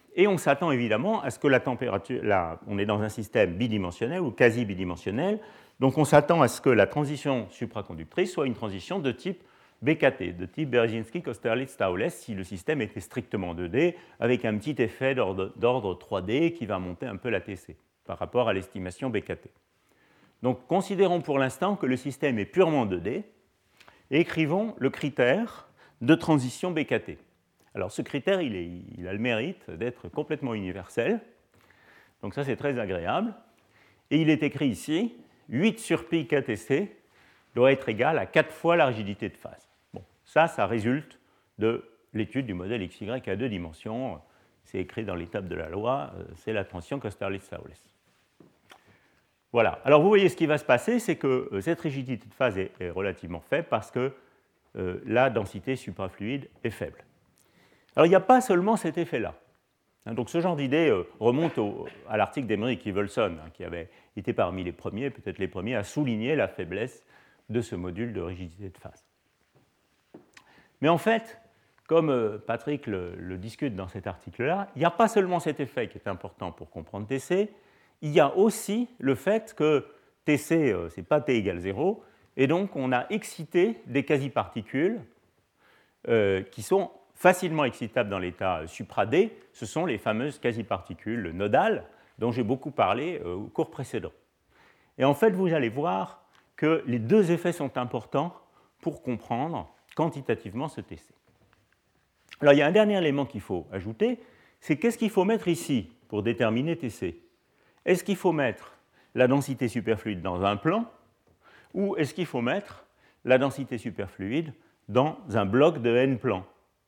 Et on s'attend évidemment à ce que la température, là, on est dans un système bidimensionnel ou quasi bidimensionnel, donc on s'attend à ce que la transition supraconductrice soit une transition de type B K T, de type Berezinski-Kosterlitz-Thouless, si le système était strictement deux D, avec un petit effet d'ordre trois D qui va monter un peu la T C par rapport à l'estimation B K T. Donc considérons pour l'instant que le système est purement deux D et écrivons le critère de transition B K T. Alors ce critère, il, est, il a le mérite d'être complètement universel, donc ça c'est très agréable, et il est écrit ici, huit sur pi K T C doit être égal à quatre fois la rigidité de phase. Bon, ça, ça résulte de l'étude du modèle X Y à deux dimensions, c'est écrit dans l'étape de la loi, c'est la transition Kosterlitz-Thouless. Voilà, alors vous voyez ce qui va se passer, c'est que cette rigidité de phase est, est relativement faible parce que euh, la densité suprafluide est faible. Alors il n'y a pas seulement cet effet-là. Donc ce genre d'idée euh, remonte au, à l'article d'Emery Ivelson, hein, qui avait été parmi les premiers, peut-être les premiers, à souligner la faiblesse de ce module de rigidité de phase. Mais en fait, comme euh, Patrick le, le discute dans cet article-là, il n'y a pas seulement cet effet qui est important pour comprendre T C, il y a aussi le fait que T C, euh, ce n'est pas T égale zéro, et donc on a excité des quasi-particules euh, qui sont facilement excitables dans l'état supra-D, ce sont les fameuses quasi-particules nodales dont j'ai beaucoup parlé au cours précédent. Et en fait, vous allez voir que les deux effets sont importants pour comprendre quantitativement ce T C. Alors, il y a un dernier élément qu'il faut ajouter, c'est qu'est-ce qu'il faut mettre ici pour déterminer T C? Est-ce qu'il faut mettre la densité superfluide dans un plan ou est-ce qu'il faut mettre la densité superfluide dans un bloc de n plans?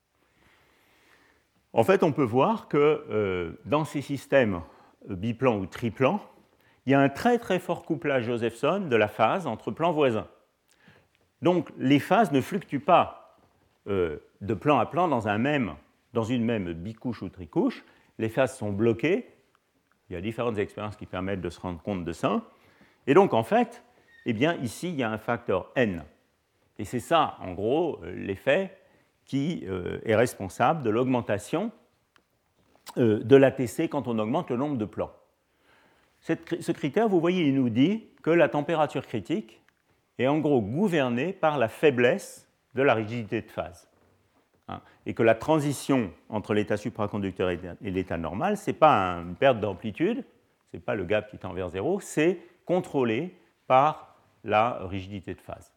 En fait, on peut voir que euh, dans ces systèmes biplans ou triplans, il y a un très très fort couplage Josephson de la phase entre plans voisins. Donc les phases ne fluctuent pas euh, de plan à plan dans, un même, dans une même bicouche ou tricouche, les phases sont bloquées, il y a différentes expériences qui permettent de se rendre compte de ça, et donc en fait, eh bien, ici il y a un facteur n, et c'est ça en gros l'effet qui euh, est responsable de l'augmentation euh, de la T C quand on augmente le nombre de plans. Cette, ce critère, vous voyez, il nous dit que la température critique est en gros gouvernée par la faiblesse de la rigidité de phase. Hein, et que la transition entre l'état supraconducteur et l'état normal, ce n'est pas une perte d'amplitude, ce n'est pas le gap qui tend vers zéro, c'est contrôlé par la rigidité de phase.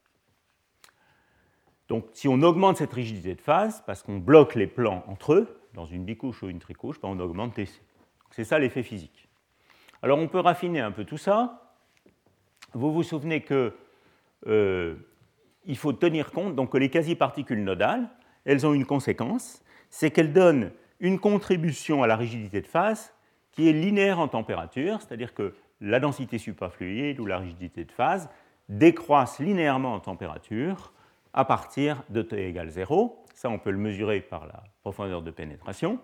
Donc, si on augmente cette rigidité de phase, parce qu'on bloque les plans entre eux, dans une bicouche ou une tricouche, ben on augmente T C. C'est ça l'effet physique. Alors, on peut raffiner un peu tout ça. Vous vous souvenez qu'il euh, faut tenir compte donc, que les quasi-particules nodales, elles ont une conséquence, c'est qu'elles donnent une contribution à la rigidité de phase qui est linéaire en température, c'est-à-dire que la densité suprafluide ou la rigidité de phase décroissent linéairement en température à partir de T égale zéro, ça on peut le mesurer par la profondeur de pénétration,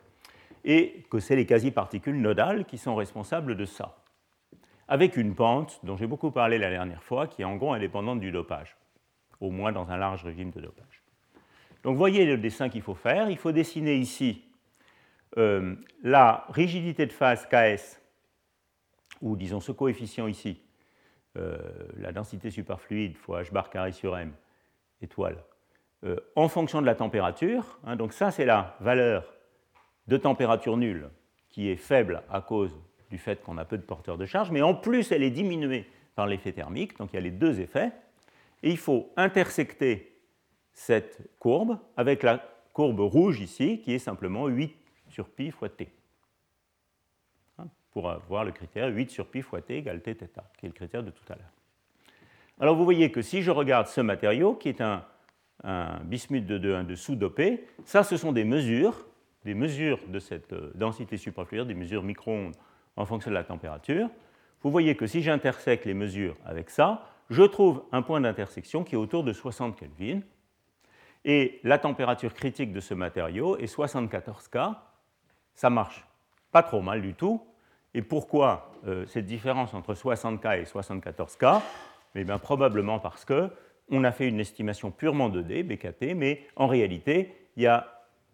et que c'est les quasi-particules nodales qui sont responsables de ça, avec une pente dont j'ai beaucoup parlé la dernière fois, qui est en gros indépendante du dopage, au moins dans un large régime de dopage. Donc voyez le dessin qu'il faut faire, il faut dessiner ici euh, la rigidité de phase K S, ou disons ce coefficient ici, euh, la densité superfluide fois H bar carré sur M, étoile, euh, en fonction de la température. Hein, donc ça, c'est la valeur de température nulle qui est faible à cause du fait qu'on a peu de porteurs de charge, mais en plus, elle est diminuée par l'effet thermique, donc il y a les deux effets, et il faut intersecter cette courbe avec la courbe rouge ici, qui est simplement huit sur pi fois t, hein, pour avoir le critère huit sur pi fois t égale t θ, qui est le critère de tout à l'heure. Alors vous voyez que si je regarde ce matériau, qui est un, un bismuth de deux un de sous-dopé, ça ce sont des mesures, des mesures de cette densité suprafluide, des mesures micro-ondes en fonction de la température. Vous voyez que si j'intersecte les mesures avec ça, je trouve un point d'intersection qui est autour de soixante Kelvin, et la température critique de ce matériau est soixante-quatorze K, ça marche pas trop mal du tout. Et pourquoi euh, cette différence entre soixante K et soixante-quatorze K? Eh bien, probablement parce qu'on a fait une estimation purement deux D, B K T, mais en réalité, il y a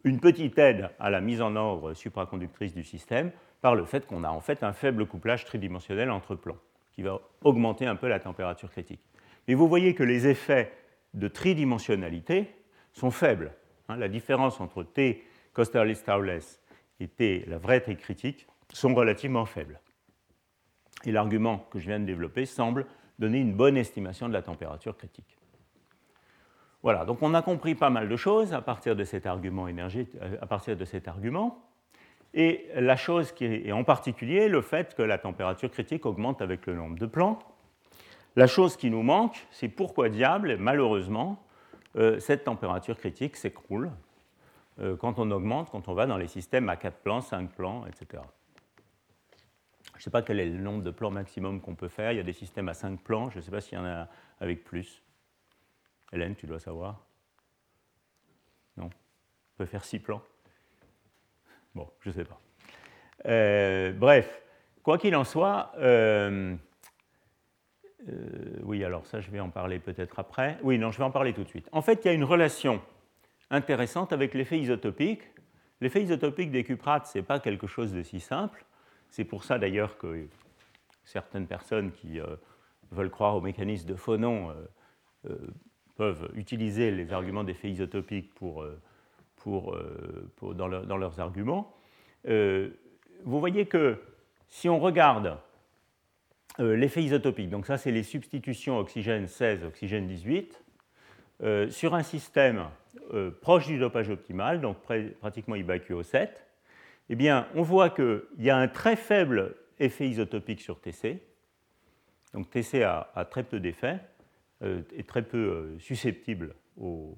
une petite aide à la mise en ordre supraconductrice du système par le fait qu'on a en fait un faible couplage tridimensionnel entre plans, qui va augmenter un peu la température critique. Mais vous voyez que les effets de tridimensionnalité sont faibles. Hein, la différence entre T Kosterlitz-Thouless et T, la vraie T critique, sont relativement faibles. Et l'argument que je viens de développer semble donner une bonne estimation de la température critique. Voilà, donc on a compris pas mal de choses à partir de cet argument énergétique, à partir de cet argument. Et la chose qui est, et en particulier le fait que la température critique augmente avec le nombre de plans. La chose qui nous manque, c'est pourquoi diable, malheureusement, euh, cette température critique s'écroule euh, quand on augmente, quand on va dans les systèmes à quatre plans, cinq plans, et cetera. Je ne sais pas quel est le nombre de plans maximum qu'on peut faire. Il y a des systèmes à cinq plans, je ne sais pas s'il y en a avec plus. Hélène, tu dois savoir. Non? On peut faire six plans? Bon, je ne sais pas. Euh, bref, quoi qu'il en soit, euh, euh, oui, alors ça, je vais en parler peut-être après. Oui, non, je vais en parler tout de suite. En fait, il y a une relation intéressante avec l'effet isotopique. L'effet isotopique des cuprates, ce n'est pas quelque chose de si simple. C'est pour ça, d'ailleurs, que certaines personnes qui euh, veulent croire au mécanisme de phonon euh, euh, peuvent utiliser les arguments d'effet isotopique pour... Euh, Pour, pour, dans, leur, dans leurs arguments. Euh, vous voyez que si on regarde euh, l'effet isotopique, donc ça c'est les substitutions oxygène seize, oxygène dix-huit, euh, sur un système euh, proche du dopage optimal, donc près, pratiquement I B A Q O sept, eh bien on voit qu'il y a un très faible effet isotopique sur T C, donc T C a, a très peu d'effets, euh, est très peu euh, susceptible au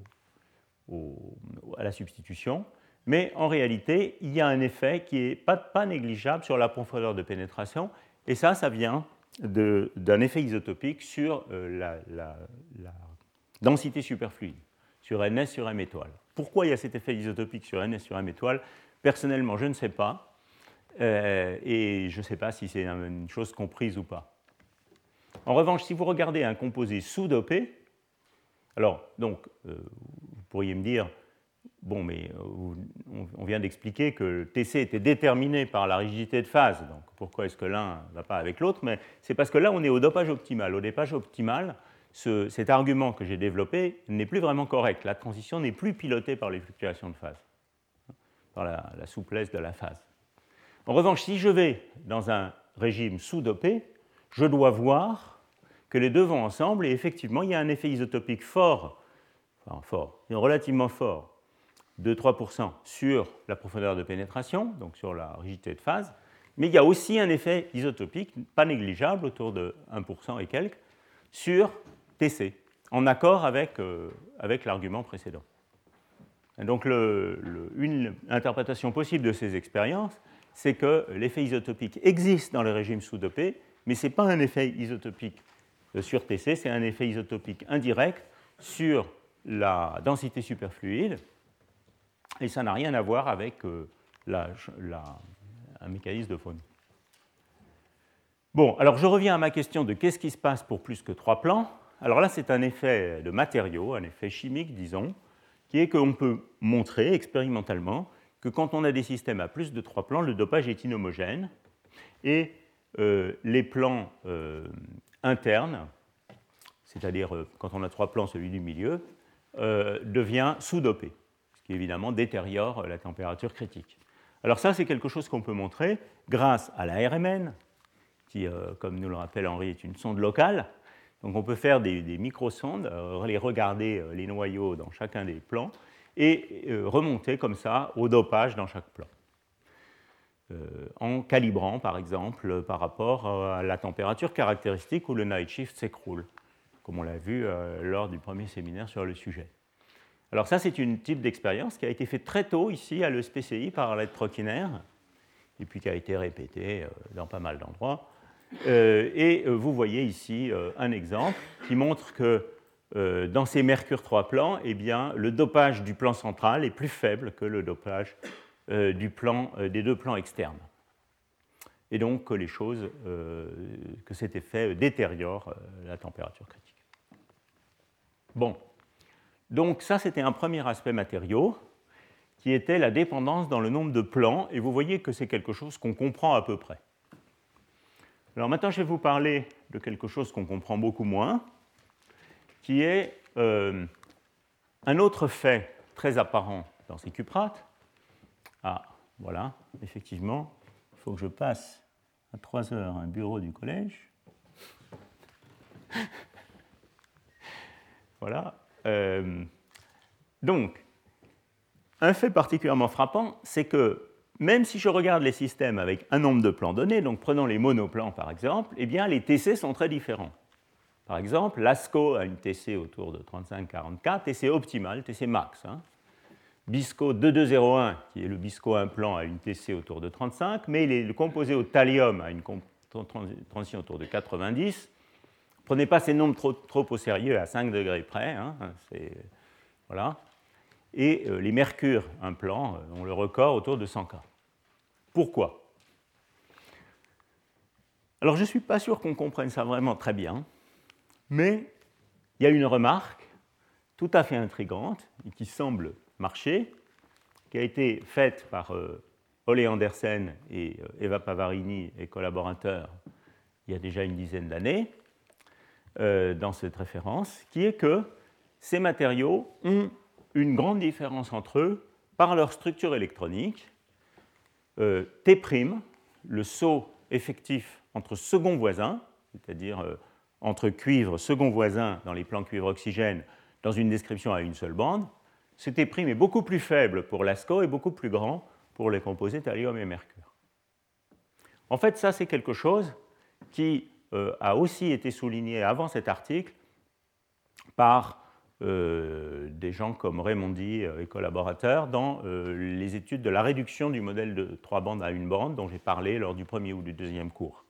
à la substitution, mais en réalité, il y a un effet qui n'est pas, pas négligeable sur la profondeur de pénétration, et ça, ça vient de, d'un effet isotopique sur euh, la, la, la densité superfluide, sur N S sur M étoile. Pourquoi il y a cet effet isotopique sur N S sur M étoile? Personnellement, je ne sais pas, euh, et je ne sais pas si c'est une chose comprise ou pas. En revanche, si vous regardez un composé sous-dopé, alors, donc, euh, vous pourriez me dire, bon, mais euh, on vient d'expliquer que T C était déterminé par la rigidité de phase, donc pourquoi est-ce que l'un ne va pas avec l'autre? Mais c'est parce que là, on est au dopage optimal. Au dopage optimal, ce, cet argument que j'ai développé n'est plus vraiment correct. La transition n'est plus pilotée par les fluctuations de phase, par la, la souplesse de la phase. En revanche, si je vais dans un régime sous-dopé, je dois voir que les deux vont ensemble, et effectivement, il y a un effet isotopique fort, enfin fort, relativement fort, de trois pour cent sur la profondeur de pénétration, donc sur la rigidité de phase, mais il y a aussi un effet isotopique, pas négligeable, autour de un pour cent et quelques, sur T C, en accord avec, euh, avec l'argument précédent. Et donc, le, le, une interprétation possible de ces expériences, c'est que l'effet isotopique existe dans les régimes sous-dopés, mais ce n'est pas un effet isotopique sur T C, c'est un effet isotopique indirect sur la densité superfluide, et ça n'a rien à voir avec euh, la, la, un mécanisme de phonon. Bon, alors je reviens à ma question de qu'est-ce qui se passe pour plus que trois plans. Alors là, c'est un effet de matériaux, un effet chimique, disons, qui est qu'on peut montrer expérimentalement que quand on a des systèmes à plus de trois plans, le dopage est inhomogène, et euh, les plans euh, interne, c'est-à-dire euh, quand on a trois plans, celui du milieu, euh, devient sous-dopé, ce qui évidemment détériore la température critique. Alors ça, c'est quelque chose qu'on peut montrer grâce à la R M N, qui, euh, comme nous le rappelle Henri, est une sonde locale. Donc on peut faire des, des microsondes, euh, les regarder euh, les noyaux dans chacun des plans, et euh, remonter comme ça au dopage dans chaque plan. Euh, en calibrant, par exemple, par rapport à la température caractéristique où le night shift s'écroule, comme on l'a vu euh, lors du premier séminaire sur le sujet. Alors ça, c'est une type d'expérience qui a été faite très tôt ici à l'E S P C I par Arlette Trocchiner, et puis qui a été répétée euh, dans pas mal d'endroits. Euh, et euh, vous voyez ici euh, un exemple qui montre que euh, dans ces mercure trois plans, eh bien, le dopage du plan central est plus faible que le dopage Euh, du plan, euh, des deux plans externes. Et donc que les choses, euh, que cet effet détériore euh, la température critique. Bon, donc ça c'était un premier aspect matériau. qui était la dépendance dans le nombre de plans, et vous voyez que c'est quelque chose qu'on comprend à peu près. Alors maintenant, je vais vous parler de quelque chose qu'on comprend beaucoup moins, qui est euh, un autre fait très apparent dans ces cuprates. Ah, voilà, effectivement, il faut que je passe à trois heures un bureau du collège. Voilà. Euh, donc, un fait particulièrement frappant, c'est que même si je regarde les systèmes avec un nombre de plans donné, donc prenons les monoplans par exemple, eh bien les T C sont très différents. Par exemple, l'ASCO a une T C autour de trente-cinq à quarante-quatre, T C optimale, T C max. Hein. BISCO deux deux zéro un, qui est le BISCO un plan, a une T C autour de trente-cinq, mais le composé au thallium a une transition autour de quatre-vingt-dix. Ne prenez pas ces nombres trop, trop au sérieux à cinq degrés près. Hein, voilà. Et euh, les mercures un plan euh, ont le record autour de cent K. Pourquoi? Alors je ne suis pas sûr qu'on comprenne ça vraiment très bien, mais il y a une remarque tout à fait intrigante et qui semble marcher, qui a été faite par euh, Ole Andersen et euh, Eva Pavarini et collaborateurs il y a déjà une dizaine d'années euh, dans cette référence, qui est que ces matériaux ont une grande différence entre eux par leur structure électronique. Euh, T', le saut effectif entre seconds voisins, c'est-à-dire euh, entre cuivre second voisin dans les plans cuivre-oxygène, dans une description à une seule bande, ce T' est beaucoup plus faible pour l'ASCO et beaucoup plus grand pour les composés thallium et mercure. En fait, ça, c'est quelque chose qui euh, a aussi été souligné avant cet article par euh, des gens comme Raimondi et collaborateurs dans euh, les études de la réduction du modèle de trois bandes à une bande dont j'ai parlé lors du premier ou du deuxième cours.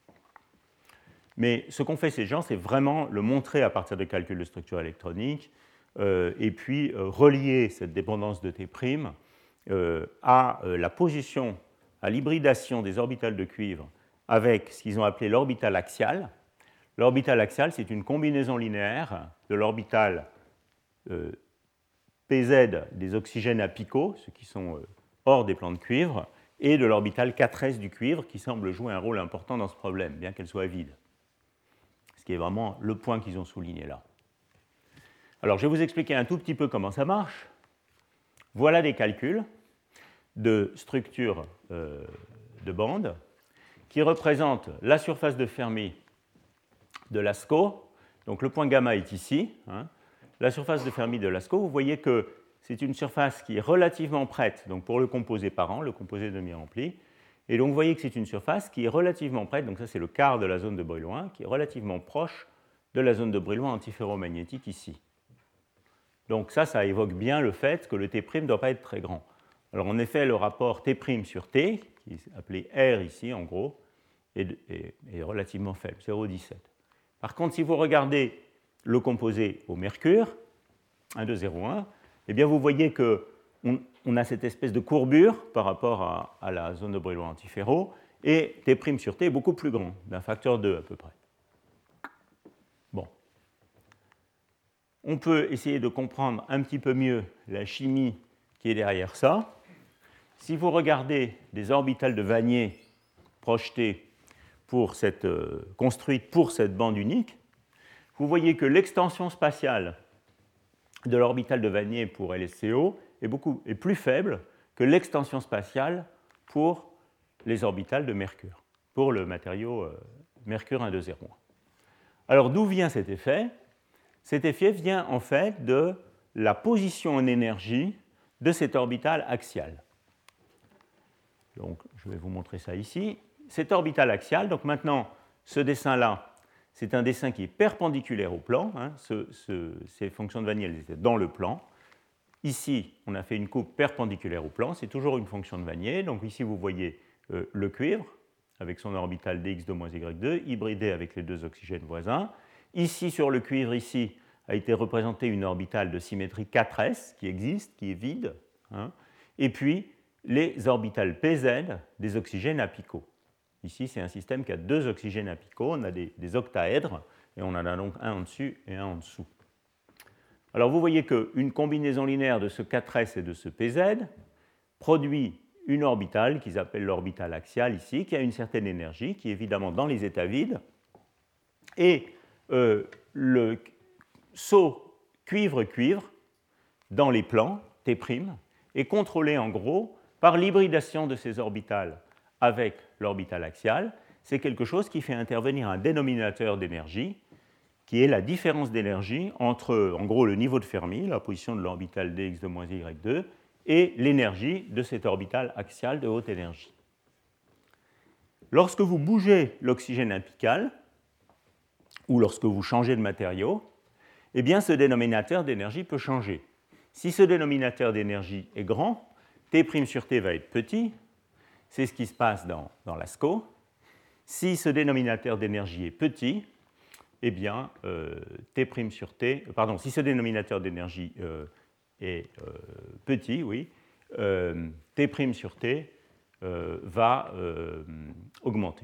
Mais ce qu'ont fait ces gens, c'est vraiment le montrer à partir de calculs de structure électronique euh, et puis euh, relier cette dépendance de T' euh, à euh, la position, à l'hybridation des orbitales de cuivre avec ce qu'ils ont appelé l'orbital axial. L'orbital axial, c'est une combinaison linéaire de l'orbital euh, P Z des oxygènes apicaux, ceux qui sont euh, hors des plans de cuivre, et de l'orbital quatre S du cuivre, qui semble jouer un rôle important dans ce problème, bien qu'elle soit vide. Ce qui est vraiment le point qu'ils ont souligné là. Alors, je vais vous expliquer un tout petit peu comment ça marche. Voilà des calculs de structure euh, de bande qui représentent la surface de Fermi de l'ASCO. Donc, le point gamma est ici. Hein. La surface de Fermi de l'ASCO, vous voyez que c'est une surface qui est relativement prête donc pour le composé parent, le composé demi-rempli. Et donc, vous voyez que c'est une surface qui est relativement prête, donc ça c'est le quart de la zone de Brillouin, qui est relativement proche de la zone de Brillouin antiferromagnétique ici. Donc ça, ça évoque bien le fait que le T' ne doit pas être très grand. Alors en effet, le rapport T' sur T, qui est appelé R ici en gros, est, est, est relativement faible, zéro virgule dix-sept. Par contre, si vous regardez le composé au mercure, un deux zéro un, eh bien vous voyez qu'on on a cette espèce de courbure par rapport à, à la zone de Brillouin antiferro, et T' sur T est beaucoup plus grand, d'un facteur deux à peu près. Bon. On peut essayer de comprendre un petit peu mieux la chimie qui est derrière ça. Si vous regardez des orbitales de Wannier projetées pour cette, euh, construites pour cette bande unique, vous voyez que l'extension spatiale de l'orbital de Wannier pour L S C O est, beaucoup, est plus faible que l'extension spatiale pour les orbitales de Mercure, pour le matériau euh, Mercure un deux zéro un. Alors d'où vient cet effet? Cet effet vient en fait de la position en énergie de cet orbital axial. Donc je vais vous montrer ça ici. Cet orbital axial, donc maintenant ce dessin-là, c'est un dessin qui est perpendiculaire au plan. Hein. Ce, ce, ces fonctions de Wannier, elles étaient dans le plan. Ici, on a fait une coupe perpendiculaire au plan. C'est toujours une fonction de Wannier. Donc ici, vous voyez euh, le cuivre avec son orbital D X deux moins Y deux, hybridé avec les deux oxygènes voisins. Ici, sur le cuivre, ici, a été représentée une orbitale de symétrie quatre S qui existe, qui est vide. Hein. Et puis, les orbitales P Z des oxygènes apicaux. Ici, c'est un système qui a deux oxygènes apicaux, on a des, des octaèdres, et on en a donc un en dessus et un en dessous. Alors vous voyez qu'une combinaison linéaire de ce quatre S et de ce P Z produit une orbitale qu'ils appellent l'orbitale axiale ici, qui a une certaine énergie, qui est évidemment dans les états vides. Et euh, le saut cuivre-cuivre dans les plans, T', est contrôlé en gros par l'hybridation de ces orbitales avec l'orbitale axiale. C'est quelque chose qui fait intervenir un dénominateur d'énergie, qui est la différence d'énergie entre, en gros, le niveau de Fermi, la position de l'orbitale d x deux moins y deux, et l'énergie de cette orbitale axiale de haute énergie. Lorsque vous bougez l'oxygène apical, ou lorsque vous changez de matériau, eh bien, ce dénominateur d'énergie peut changer. Si ce dénominateur d'énergie est grand, T' sur T va être petit, c'est ce qui se passe dans, dans LASCO. Si ce dénominateur d'énergie est petit, eh bien, euh, T' sur T, pardon, si ce dénominateur d'énergie euh, est euh, petit, oui, euh, T' sur T euh, va euh, augmenter.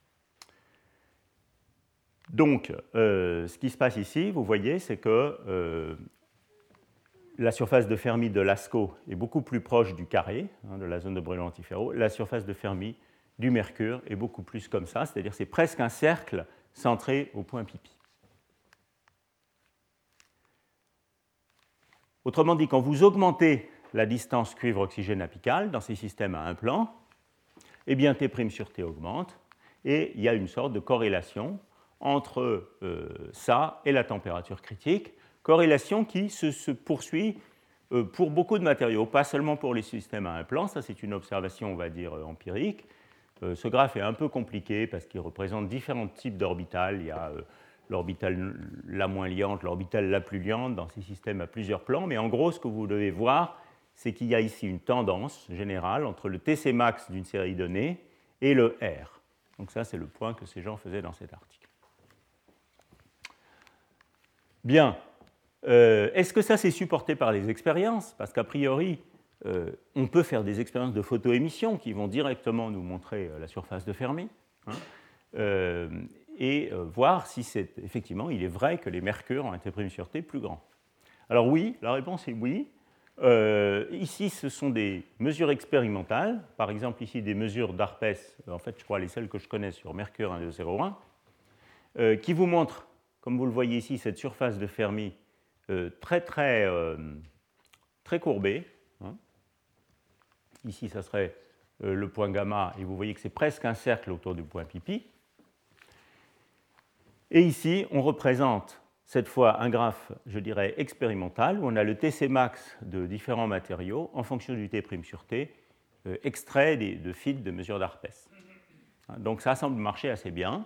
Donc, euh, ce qui se passe ici, vous voyez, c'est que euh, la surface de Fermi de LASCO est beaucoup plus proche du carré, hein, de la zone de brûlant antiferro. La surface de Fermi du mercure est beaucoup plus comme ça, c'est-à-dire c'est presque un cercle centré au point pipi. Autrement dit, quand vous augmentez la distance cuivre-oxygène apicale dans ces systèmes à un plan, eh bien T' sur T augmente, et il y a une sorte de corrélation entre euh, ça et la température critique, corrélation qui se, se poursuit euh, pour beaucoup de matériaux, pas seulement pour les systèmes à un plan, ça c'est une observation, on va dire, empirique. Euh, ce graphe est un peu compliqué parce qu'il représente différents types d'orbitales. Il y a euh, l'orbitale la moins liante, l'orbitale la plus liante dans ces systèmes à plusieurs plans, mais en gros, ce que vous devez voir, c'est qu'il y a ici une tendance générale entre le T C max d'une série donnée et le R. Donc ça, c'est le point que ces gens faisaient dans cet article. Bien. Euh, est-ce que ça, c'est supporté par les expériences? Parce qu'a priori, euh, on peut faire des expériences de photoémission qui vont directement nous montrer euh, la surface de Fermi, hein, euh, et euh, voir si c'est effectivement, il est vrai que les mercures ont un T' sur T plus grand. Alors oui, la réponse est oui. Euh, ici, ce sont des mesures expérimentales, par exemple ici des mesures d'Arpes, en fait je crois les seules que je connais sur mercure un deux zéro un, euh, qui vous montrent, comme vous le voyez ici, cette surface de Fermi euh, très très, euh, très courbée. Hein. Ici, ça serait euh, le point gamma, et vous voyez que c'est presque un cercle autour du point pipi. Et ici, on représente cette fois un graphe, je dirais, expérimental, où on a le T C max de différents matériaux en fonction du T' sur T, euh, extrait des, de feed de mesures d'Arpes. Donc ça semble marcher assez bien.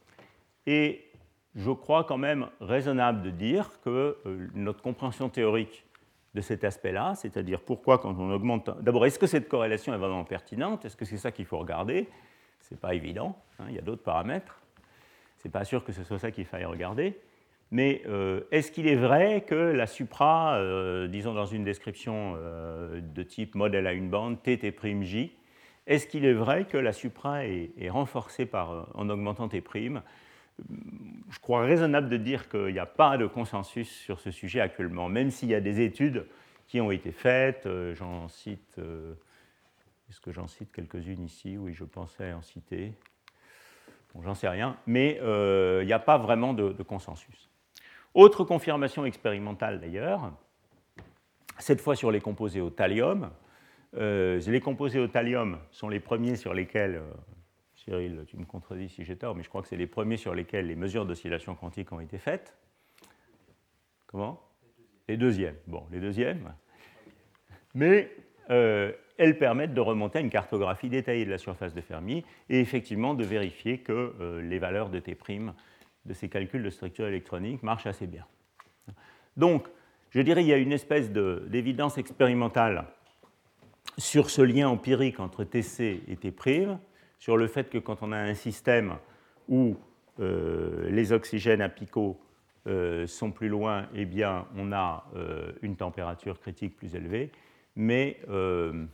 Et je crois quand même raisonnable de dire que euh, notre compréhension théorique de cet aspect-là, c'est-à-dire pourquoi quand on augmente... D'abord, est-ce que cette corrélation est vraiment pertinente? Est-ce que c'est ça qu'il faut regarder? Ce n'est pas évident, hein, il y a d'autres paramètres. Ce n'est pas sûr que ce soit ça qu'il faille regarder. Mais euh, est-ce qu'il est vrai que la supra, euh, disons dans une description euh, de type modèle à une bande, T T', est-ce qu'il est vrai que la supra est, est renforcée par, en augmentant T'? Je crois raisonnable de dire qu'il n'y a pas de consensus sur ce sujet actuellement, même s'il y a des études qui ont été faites. Euh, j'en cite, euh, est-ce que j'en cite quelques-unes ici? Oui, je pensais en citer. Bon, j'en sais rien, mais euh, il n'y a pas vraiment de, de consensus. Autre confirmation expérimentale d'ailleurs, cette fois sur les composés au thallium. Euh, les composés au thallium sont les premiers sur lesquels, euh, Cyril, tu me contredis si j'ai tort, mais je crois que c'est les premiers sur lesquels les mesures d'oscillation quantique ont été faites. Comment? Les deuxièmes. Bon, les deuxièmes. Mais euh, elles permettent de remonter à une cartographie détaillée de la surface de Fermi et effectivement de vérifier que euh, les valeurs de T' de ces calculs de structure électronique marchent assez bien. Donc, je dirais qu'il y a une espèce de, d'évidence expérimentale sur ce lien empirique entre T C et T', sur le fait que quand on a un système où euh, les oxygènes apicaux euh, sont plus loin, eh bien, on a euh, une température critique plus élevée, mais euh,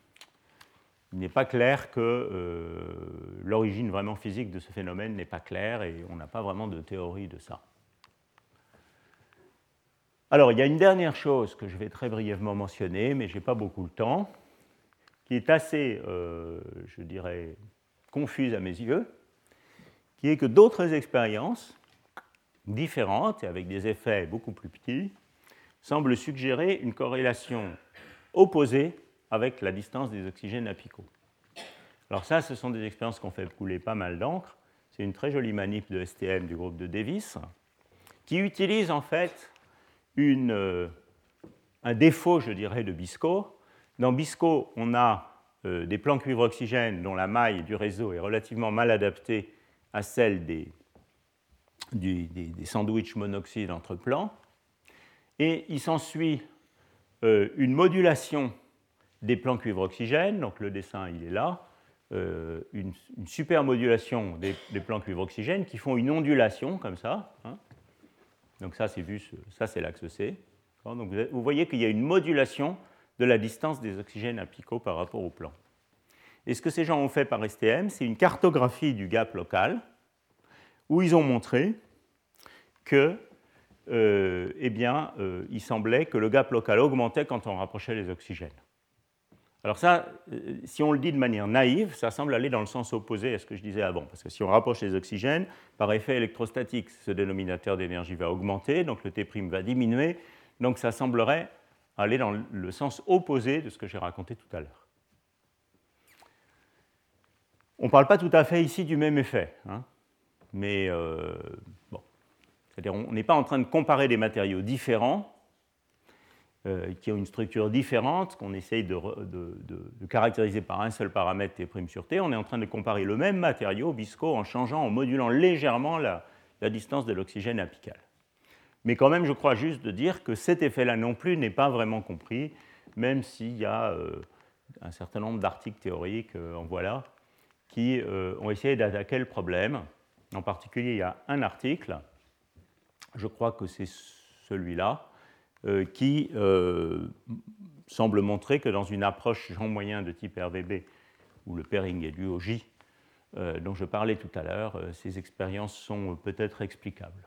il n'est pas clair que euh, l'origine vraiment physique de ce phénomène n'est pas claire et on n'a pas vraiment de théorie de ça. Alors, il y a une dernière chose que je vais très brièvement mentionner, mais je n'ai pas beaucoup le temps, qui est assez, euh, je dirais, confuse à mes yeux, qui est que d'autres expériences différentes et avec des effets beaucoup plus petits semblent suggérer une corrélation opposée avec la distance des oxygènes apicaux. Alors ça, ce sont des expériences qui ont fait couler pas mal d'encre. C'est une très jolie manip de S T M du groupe de Davis, qui utilise en fait une, euh, un défaut, je dirais, de BISCO. Dans BISCO, on a euh, des plans cuivre-oxygène dont la maille du réseau est relativement mal adaptée à celle des, du, des, des sandwichs monoxyde entre plans. Et il s'ensuit euh, une modulation des plans cuivre-oxygène, donc le dessin il est là, euh, une, une super modulation des, des plans cuivre-oxygène qui font une ondulation comme ça. Hein. Donc ça c'est vu, ça c'est l'axe C. Donc vous, vous voyez qu'il y a une modulation de la distance des oxygènes apicaux par rapport au plan. Et ce que ces gens ont fait par S T M, c'est une cartographie du gap local où ils ont montré que euh, eh bien, euh, il semblait que le gap local augmentait quand on rapprochait les oxygènes. Alors ça, si on le dit de manière naïve, ça semble aller dans le sens opposé à ce que je disais avant. Parce que si on rapproche les oxygènes, par effet électrostatique, ce dénominateur d'énergie va augmenter, donc le T' va diminuer, donc ça semblerait aller dans le sens opposé de ce que j'ai raconté tout à l'heure. On ne parle pas tout à fait ici du même effet, hein, mais euh, bon. C'est-à-dire on n'est pas en train de comparer des matériaux différents, Euh, qui ont une structure différente, qu'on essaye de, de, de, de caractériser par un seul paramètre T' sur T. On est en train de comparer le même matériau, BISCO, en changeant, en modulant légèrement la, la distance de l'oxygène apical. Mais quand même, je crois juste de dire que cet effet-là non plus n'est pas vraiment compris, même s'il y a euh, un certain nombre d'articles théoriques, euh, en voilà, qui euh, ont essayé d'attaquer le problème. En particulier, il y a un article, je crois que c'est celui-là, Euh, qui euh, semble montrer que dans une approche Jean moyen de type R V B, où le pairing est dû au J, euh, dont je parlais tout à l'heure, euh, ces expériences sont peut-être explicables.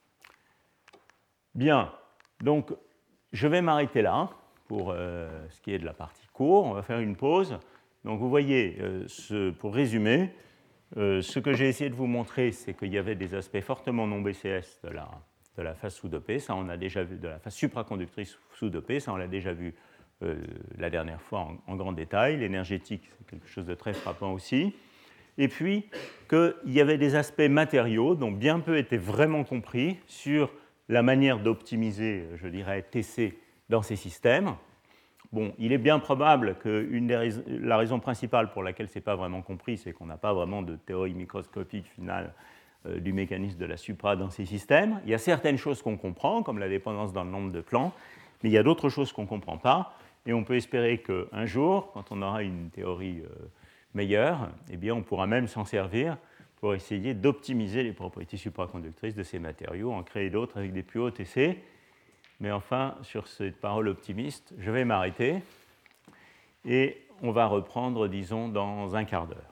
Bien, donc je vais m'arrêter là pour euh, ce qui est de la partie cours. On va faire une pause. Donc vous voyez, euh, ce, pour résumer, euh, ce que j'ai essayé de vous montrer, c'est qu'il y avait des aspects fortement non B C S de la de la phase sous-dopée, ça on a déjà vu, de la phase supraconductrice sous-dopée, ça on l'a déjà vu euh, la dernière fois en, en grand détail. L'énergétique, c'est quelque chose de très frappant aussi. Et puis qu'il y avait des aspects matériaux dont bien peu étaient vraiment compris sur la manière d'optimiser, je dirais, T C dans ces systèmes. Bon, il est bien probable que une des rais- la raison principale pour laquelle ce n'est pas vraiment compris, c'est qu'on n'a pas vraiment de théorie microscopique finale du mécanisme de la supra dans ces systèmes. Il y a certaines choses qu'on comprend, comme la dépendance dans le nombre de plans, mais il y a d'autres choses qu'on ne comprend pas, et on peut espérer qu'un jour, quand on aura une théorie meilleure, eh bien, on pourra même s'en servir pour essayer d'optimiser les propriétés supraconductrices de ces matériaux, en créer d'autres avec des plus hauts T C. Mais enfin, sur cette parole optimiste, je vais m'arrêter, et on va reprendre, disons, dans un quart d'heure.